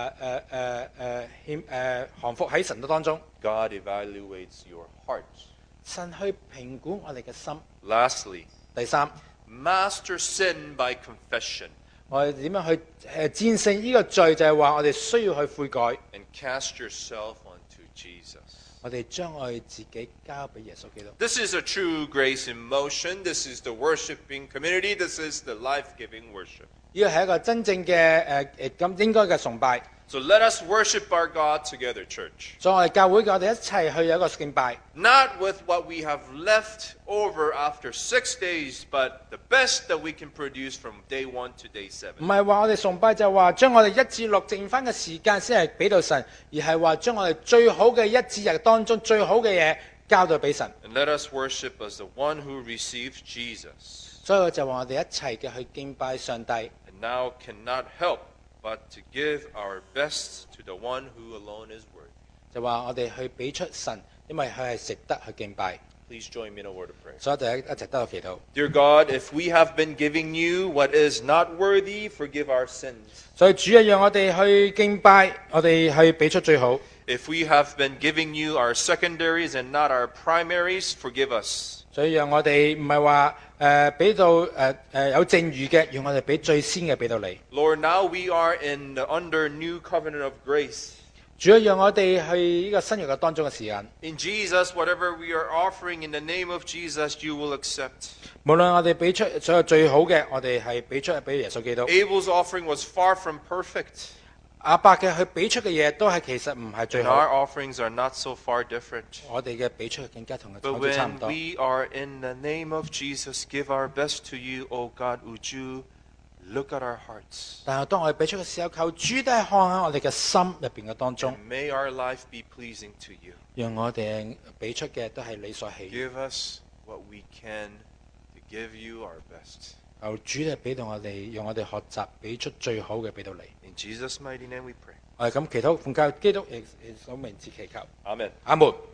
降服喺神嘅當中。 God evaluates your heart. 神去評估我哋嘅心。 Lastly, 第三， master sin by confession 我哋點樣去戰勝呢個罪？就係話我哋需要去悔改， and cast yourself onto Jesus. 我哋將我哋自己交俾耶穌基督。 This is a true grace in motion. This is the worshiping community. This is the life-giving worship. 呢個係一個真正嘅咁應該嘅崇拜。 So let us worship our God together, church. 所以我哋教會嘅我哋一齊去有一個敬拜， Not with what we have left over after 6 days, but the best that we can produce from day 1 to day 7. 唔係話我哋崇拜就係話將我哋1至6剩翻嘅時間先係俾到神，而係話將我哋最好嘅1至日當中最好嘅嘢交到俾神。 And let us worship as the one who received Jesus 所以我就話我哋一齊嘅去敬拜上帝。 and now cannot help but to give our best to the one who alone is worthy. 就話我哋去俾出神，因為佢係值得去敬拜。 Please join me in a word of prayer. 所以我哋一直都有祈禱。 Dear God, if we have been giving you what is not worthy, forgive our sins. 所以主啊，讓我哋去敬拜，我哋去俾出最好。 If we have been giving you our secondaries and not our primaries, forgive us. 所以讓我哋唔係話俾到有剩餘嘅，讓我哋俾最先嘅俾到你。 Lord, now we are under new covenant of grace. 主啊，讓我哋去呢個新約嘅當中嘅時間， In Jesus, whatever we are offering in the name of Jesus, you will accept. 無論我哋俾出所有最好嘅，我哋係俾出俾耶穌基督。 Abel's offering was far from perfect, 阿伯嘅佢俾出嘅嘢都係其實唔係最 and 好， our offerings are not so far different. 我哋嘅俾出嘅更加同佢 But 好似差唔 when 多。 we are in the name of Jesus, give our best to you, O God, would you look at our hearts? 但係當我哋俾出嘅時候，求主都係看喺我哋嘅心入邊嘅當中， And may our life be pleasing to you. 讓我哋俾出嘅都係你所喜悅。 Give us what we can to give you our best. 求主係俾到我哋，讓我哋學習俾出最好嘅俾到你。 In Jesus' mighty name we pray. 我哋咁祈禱奉教基督亦所名字祈求， Amen. 阿門。